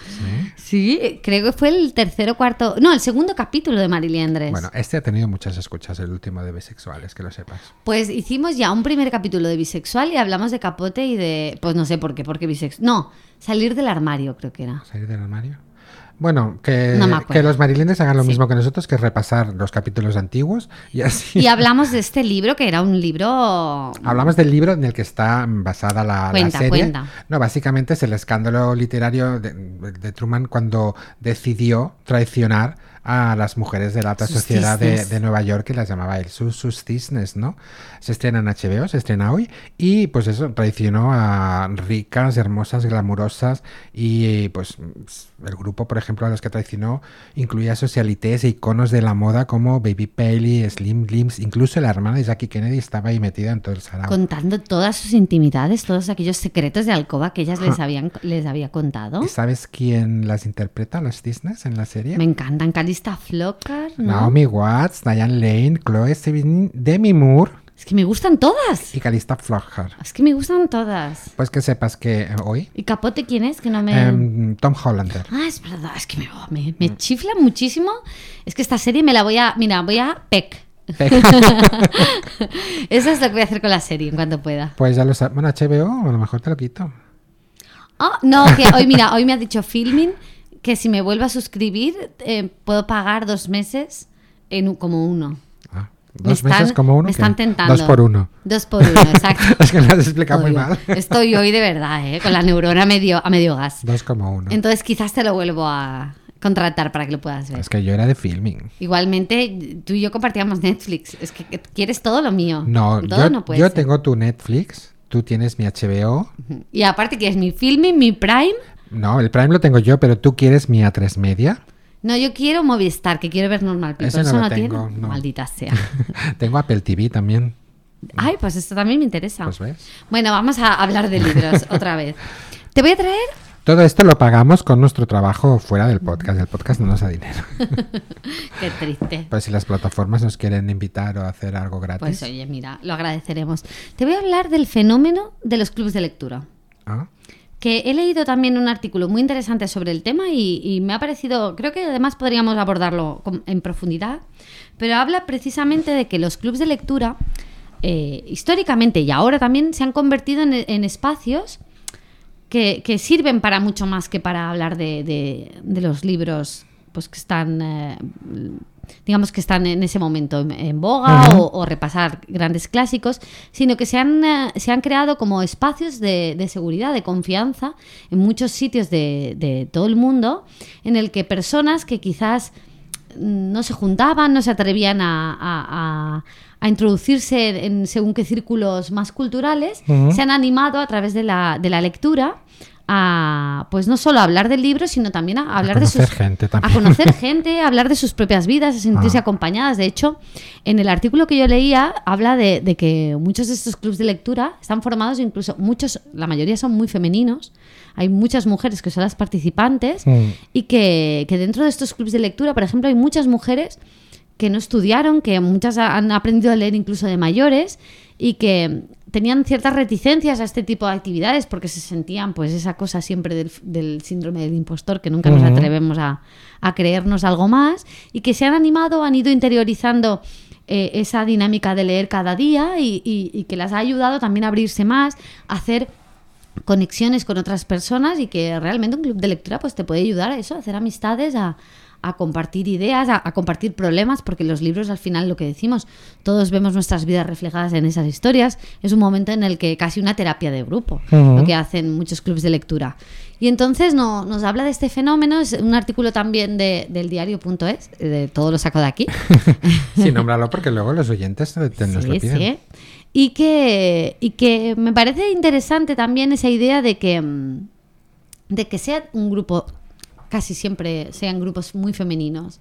Sí, creo que fue el tercer o cuarto, no, el segundo capítulo de Mariliendres. Bueno, este ha tenido muchas escuchas, el último de bisexuales, que lo sepas. Pues hicimos ya un primer capítulo de bisexual y hablamos de Capote y de, pues no sé por qué, porque bisexual. No, salir del armario creo que era. ¿Salir del armario? Bueno, que, No me acuerdo. que los marilendres hagan lo Sí. mismo que nosotros, que es repasar los capítulos antiguos y así. Y hablamos de este libro, que era un libro... Hablamos del libro en el que está basada la, la Cuenta, serie. cuenta. No, básicamente es el escándalo literario de, de Truman cuando decidió traicionar a las mujeres de la alta Sus sociedad de, cisnes. de Nueva York, que las llamaba él sus, sus cisnes, ¿no? Se estrena en H B O, se estrena hoy, y pues eso, traicionó a ricas, hermosas, glamurosas, y pues el grupo, por ejemplo, a los que traicionó incluía socialites e iconos de la moda como Baby Paley, Slim Lims, incluso la hermana de Jackie Kennedy estaba ahí metida en todo el sarao. Contando todas sus intimidades, todos aquellos secretos de alcoba que ellas les habían les había contado. ¿Y sabes quién las interpreta, los cisnes, en la serie? Me encantan. Calista Flockhart, ¿no? Naomi Watts, Diane Lane, Chloe Sevigny, Demi Moore Es que me gustan todas. y Calista Flockhart. Es que me gustan todas. Pues que sepas que eh, hoy ¿Y Capote quién es? Que no me... em, Tom Hollander. Ah, es verdad. Es que me, me, me chifla muchísimo. Es que esta serie me la voy a... Mira, voy a Peck. Eso es lo que voy a hacer con la serie en cuanto pueda. Pues ya lo sabes. Bueno, H B O, a lo mejor te lo quito. Oh, no, que hoy, mira, hoy me ha dicho Filmin que si me vuelvo a suscribir eh, puedo pagar dos meses en un- como uno. Ah, Me dos están- meses como uno. Me ¿qué? están tentando. Dos por uno. Dos por uno, exacto. Es que me has explicado muy Odio. mal. Estoy hoy de verdad, ¿eh? Con la neurona a medio, a medio gas. Dos como uno. Entonces quizás te lo vuelvo a contratar para que lo puedas ver. Es que yo era de filming. Igualmente, tú y yo compartíamos Netflix. Es que quieres todo lo mío. No, todo yo, no puede yo ser. tengo tu Netflix, tú tienes mi H B O. Y aparte quieres mi Filming, mi Prime. No, el Prime lo tengo yo, pero tú quieres mi A tres Media. No, yo quiero Movistar, que quiero ver Normal People. Ese no Eso lo no tengo, tiene. no. Maldita sea. Tengo Apple T V también. Ay, pues esto también me interesa. Pues ves. Bueno, vamos a hablar de libros otra vez. Te voy a traer... Todo esto lo pagamos con nuestro trabajo fuera del podcast. El podcast no nos da dinero. Qué triste. Pues si las plataformas nos quieren invitar o hacer algo gratis. Pues oye, mira, lo agradeceremos. Te voy a hablar del fenómeno de los clubes de lectura. Ah, Que he leído también un artículo muy interesante sobre el tema y, y me ha parecido, creo que además podríamos abordarlo con- en profundidad, pero habla precisamente de que los clubes de lectura, eh, históricamente y ahora también, se han convertido en, en espacios que, que sirven para mucho más que para hablar de, de- de los libros pues que están... eh, digamos que están en ese momento en, en boga Ujú. o, o repasar grandes clásicos, sino que se han, eh, se han creado como espacios de, de seguridad, de confianza en muchos sitios de, de todo el mundo, en el que personas que quizás mm, no se juntaban, no se atrevían a, a- a- a introducirse en según qué círculos más culturales, Ujú. se han animado a través de la, de la lectura a, pues no solo a hablar del libro, sino también a hablar a de conocer sus gente también. a conocer gente, a hablar de sus propias vidas, a sentirse Ah. acompañadas. De hecho, en el artículo que yo leía habla de, de que muchos de estos clubs de lectura están formados, incluso muchos, la mayoría son muy femeninos. Hay muchas mujeres que son las participantes Mm. y que, que dentro de estos clubs de lectura, por ejemplo, hay muchas mujeres que no estudiaron, que muchas han aprendido a leer incluso de mayores y que tenían ciertas reticencias a este tipo de actividades porque se sentían pues esa cosa siempre del, del síndrome del impostor, que nunca nos Ujú. atrevemos a, a creernos algo más, y que se han animado, han ido interiorizando eh, esa dinámica de leer cada día y, y- y que las ha ayudado también a abrirse más, a hacer conexiones con otras personas, y que realmente un club de lectura pues te puede ayudar a eso, a hacer amistades, a, a compartir ideas, a, a compartir problemas, porque los libros, al final, lo que decimos, todos vemos nuestras vidas reflejadas en esas historias. Es un momento en el que casi una terapia de grupo, Ujú. lo que hacen muchos clubs de lectura. Y entonces no, nos habla de este fenómeno. Es un artículo también de, del diario punto es, de todo lo saco de aquí. Sí, nómbralo porque luego los oyentes te- te- nos lo Sí, piden. sí. Y que, y que me parece interesante también esa idea de que, mm, de que sea un grupo, casi siempre sean grupos muy femeninos.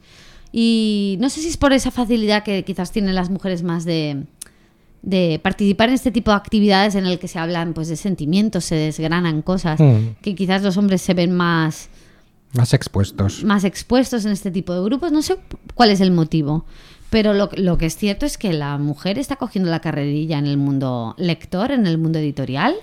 Y no sé si es por esa facilidad que quizás tienen las mujeres más de, de participar en este tipo de actividades en el que se hablan pues de sentimientos, se desgranan cosas, Mm. que quizás los hombres se ven más, Más expuestos. más expuestos en este tipo de grupos. No sé cuál es el motivo, pero lo, lo que es cierto es que la mujer está cogiendo la carrerilla en el mundo lector, en el mundo editorial.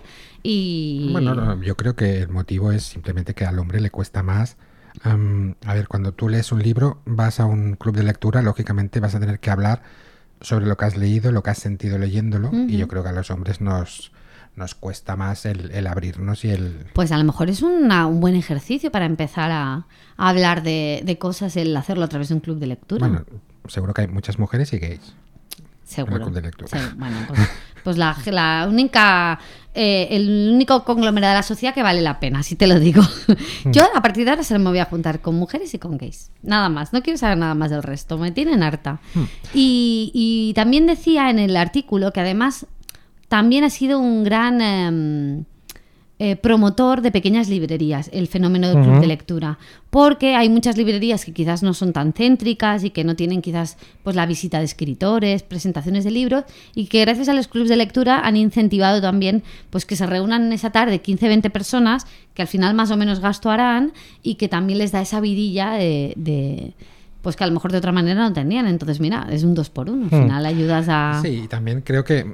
Y Bueno, no, yo creo que el motivo es simplemente que al hombre le cuesta más. Am, a ver, cuando tú lees un libro, vas a un club de lectura, lógicamente vas a tener que hablar sobre lo que has leído, lo que has sentido leyéndolo, y yo creo que a los hombres nos, nos cuesta más el, el abrirnos y el... pues a lo mejor es una- un buen ejercicio para empezar a, a hablar de, de cosas, el hacerlo a través de un club de lectura. Bueno, seguro que hay muchas mujeres y gays. Seguro. en el club de lectura. Sí, bueno, pues, pues la, la única, eh, el único conglomerado de la sociedad que vale la pena, así te lo digo. Yo a partir de ahora solo me voy a juntar con mujeres y con gays. Nada más, no quiero saber nada más del resto, me tienen harta. Y, y también decía en el artículo que además también ha sido un gran em, eh, promotor de pequeñas librerías, el fenómeno del club Ujú. de lectura, porque hay muchas librerías que quizás no son tan céntricas y que no tienen quizás pues la visita de escritores, presentaciones de libros, y que gracias a los clubs de lectura han incentivado también pues que se reúnan en esa tarde quince veinte personas que al final más o menos gasto harán, y que también les da esa vidilla de, de pues que a lo mejor de otra manera no tendrían. Entonces mira, es un dos por uno, al Hmm. final ayudas a... Sí, y también creo que,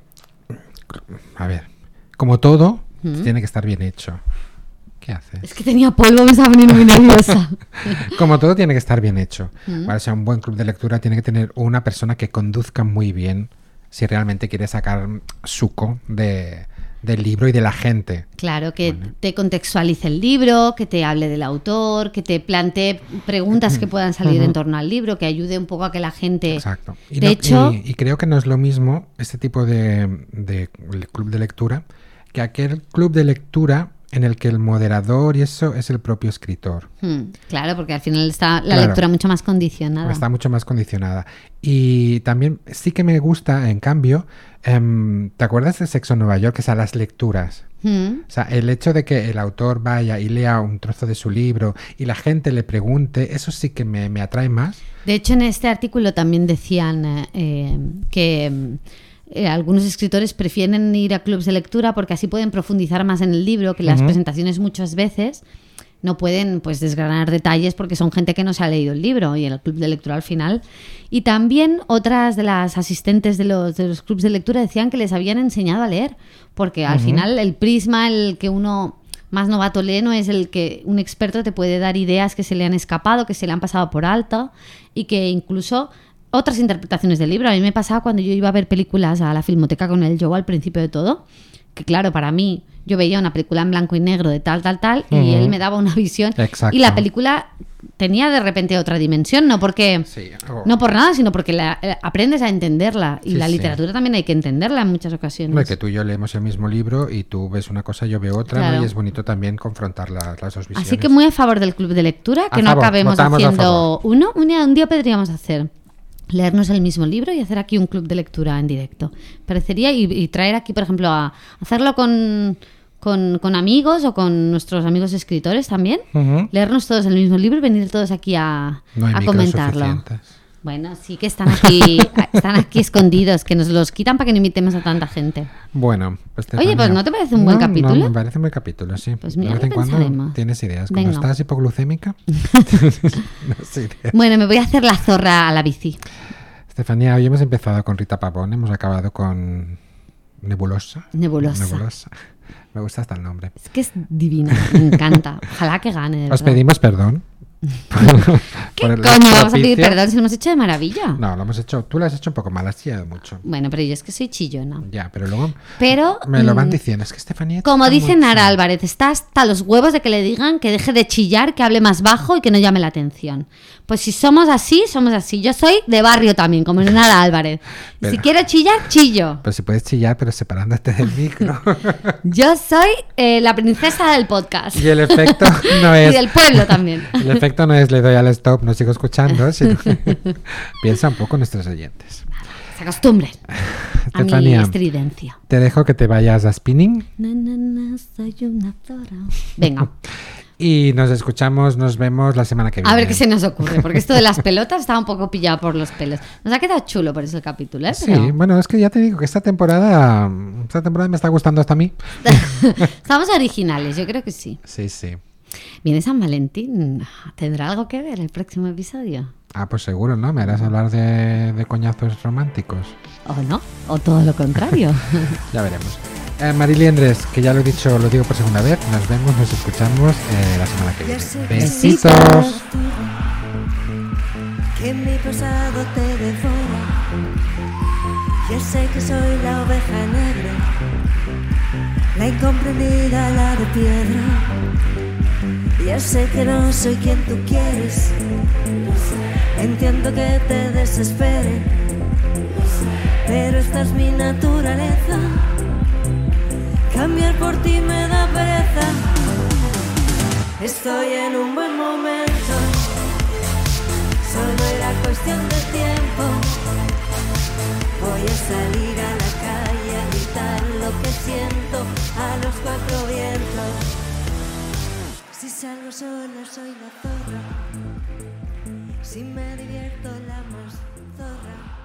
a ver, como todo, ¿Mm? tiene que estar bien hecho. ¿Qué haces? Es que tenía polvo, me estaba poniendo muy nerviosa. Como todo tiene que estar bien hecho. Mm. Para ser un buen club de lectura tiene que tener una persona que conduzca muy bien si realmente quiere sacar suco de, del libro y de la gente. Claro, que te contextualice el libro, que te hable del autor, que te plantee preguntas que puedan salir en torno al libro, que ayude un poco a que la gente... Exacto. Y, De no- hecho- y, y creo que no es lo mismo este tipo de, de club de lectura que aquel club de lectura en el que el moderador y eso es el propio escritor. Hmm, claro, porque al final está la Claro. lectura mucho más condicionada. Está mucho más condicionada. Y también sí que me gusta, en cambio, em, ¿te acuerdas de Sexo en Nueva York? O sea, las lecturas. Hmm, O sea, el hecho de que el autor vaya y lea un trozo de su libro y la gente le pregunte, eso sí que me, me atrae más. De hecho, en este artículo también decían eh, eh, que eh, algunos escritores prefieren ir a clubs de lectura porque así pueden profundizar más en el libro, que las Ujú. presentaciones muchas veces no pueden pues desgranar detalles porque son gente que no se ha leído el libro, y en el club de lectura al final. Y también otras de las asistentes de los, de los clubs de lectura decían que les habían enseñado a leer, porque al Ujú. final el prisma, el que uno más novato lee, no es el que un experto te puede dar ideas que se le han escapado, que se le han pasado por alto, y que incluso otras interpretaciones del libro. A mí me pasaba cuando yo iba a ver películas a la Filmoteca con el Joe al principio de todo, que claro, para mí yo veía una película en blanco y negro de tal, tal, tal, y Ujú. él me daba una visión. Exacto. Y la película tenía de repente otra dimensión, no porque... Sí. o- No por nada, sino porque la, eh, aprendes a entenderla. Y Sí, la sí. literatura también hay que entenderla en muchas ocasiones. Hombre, que tú y yo leemos el mismo libro y tú ves una cosa, yo veo otra, ¿no? Claro. Y es bonito también confrontar la- las dos visiones. Así que muy a favor del club de lectura, que A no favor, acabemos votamos a haciendo uno. Un día, un día podríamos hacer, leernos el mismo libro y hacer aquí un club de lectura en directo. Parecería, y, y traer aquí, por ejemplo, a hacerlo con, con, con amigos o con nuestros amigos escritores también. Ujú. Leernos todos el mismo libro y venir todos aquí a, No hay a micros comentarlo. suficientes. Bueno, sí que están aquí, están aquí escondidos, que nos los quitan para que no invitemos a tanta gente. Bueno, pues Oye, pues ¿no te parece un buen No, capítulo? No, me parece un buen capítulo, sí. Pues mira, de vez en lo cuando pensaremos. tienes ideas. Cuando Venga. estás hipoglucémica, tienes ideas. Bueno, me voy a hacer la zorra a la bici. Estefanía, hoy hemos empezado con Rita Pavón, hemos acabado con Nebulosa. Nebulosa. Nebulosa. Me gusta hasta el nombre. Es que es divina, me encanta. Ojalá que gane. de Os verdad. pedimos perdón. ¿Qué por el coño vamos a pedir propicio. perdón si lo hemos hecho de maravilla? No, lo hemos hecho. Tú lo has hecho un poco mal, has chillado mucho. Bueno, pero yo es que soy chillona. Ya, pero luego Pero, me lo van mm, diciendo. Es que Estefanía. como chilla dice mucho. Nara Álvarez, está hasta los huevos de que le digan que deje de chillar, que hable más bajo y que no llame la atención. Pues si somos así, somos así. Yo soy de barrio también, como Nara Álvarez. Y Pero- si quiero chillar, chillo. Pues si puedes chillar, pero separándote del micro. Yo soy eh, la princesa del podcast. Y el efecto no Y es. del pueblo también. El efecto no es le doy al stop, no sigo escuchando, sino piensa un poco en nuestros oyentes. Se acostumbren a mi Estefanía, estridencia. te dejo que te vayas a spinning Na, na, na, soy una zorra. Venga, y nos escuchamos, nos vemos la semana que viene. a ver qué se nos ocurre, porque esto de las pelotas estaba un poco pillado por los pelos. Nos ha quedado chulo por eso el capítulo, ¿eh? Sí, Pero bueno, es que ya te digo que esta temporada, esta temporada me está gustando hasta a mí. estamos originales, yo creo que sí. Sí, sí. Viene San Valentín, ¿tendrá algo que ver el próximo episodio? Ah, pues seguro, ¿no? Me harás hablar de, de coñazos románticos. ¿O no? ¿O todo lo contrario? Ya veremos. Eh, Mariliendres, que ya lo he dicho, lo digo por segunda vez. Nos vemos, nos escuchamos eh, la semana que Ya viene. sé. Besitos. Que mi pasado te devora. Ya sé que soy la oveja negra, la incomprendida, la de piedra. Ya sé que no soy quien tú quieres. Entiendo que te desespere, pero esta es mi naturaleza. Cambiar por ti me da pereza. Estoy en un buen momento, solo era cuestión de tiempo. Voy a salir a la calle a gritar lo que siento a los cuatro vientos. Si salgo sola soy la zorra, si me divierto la más zorra.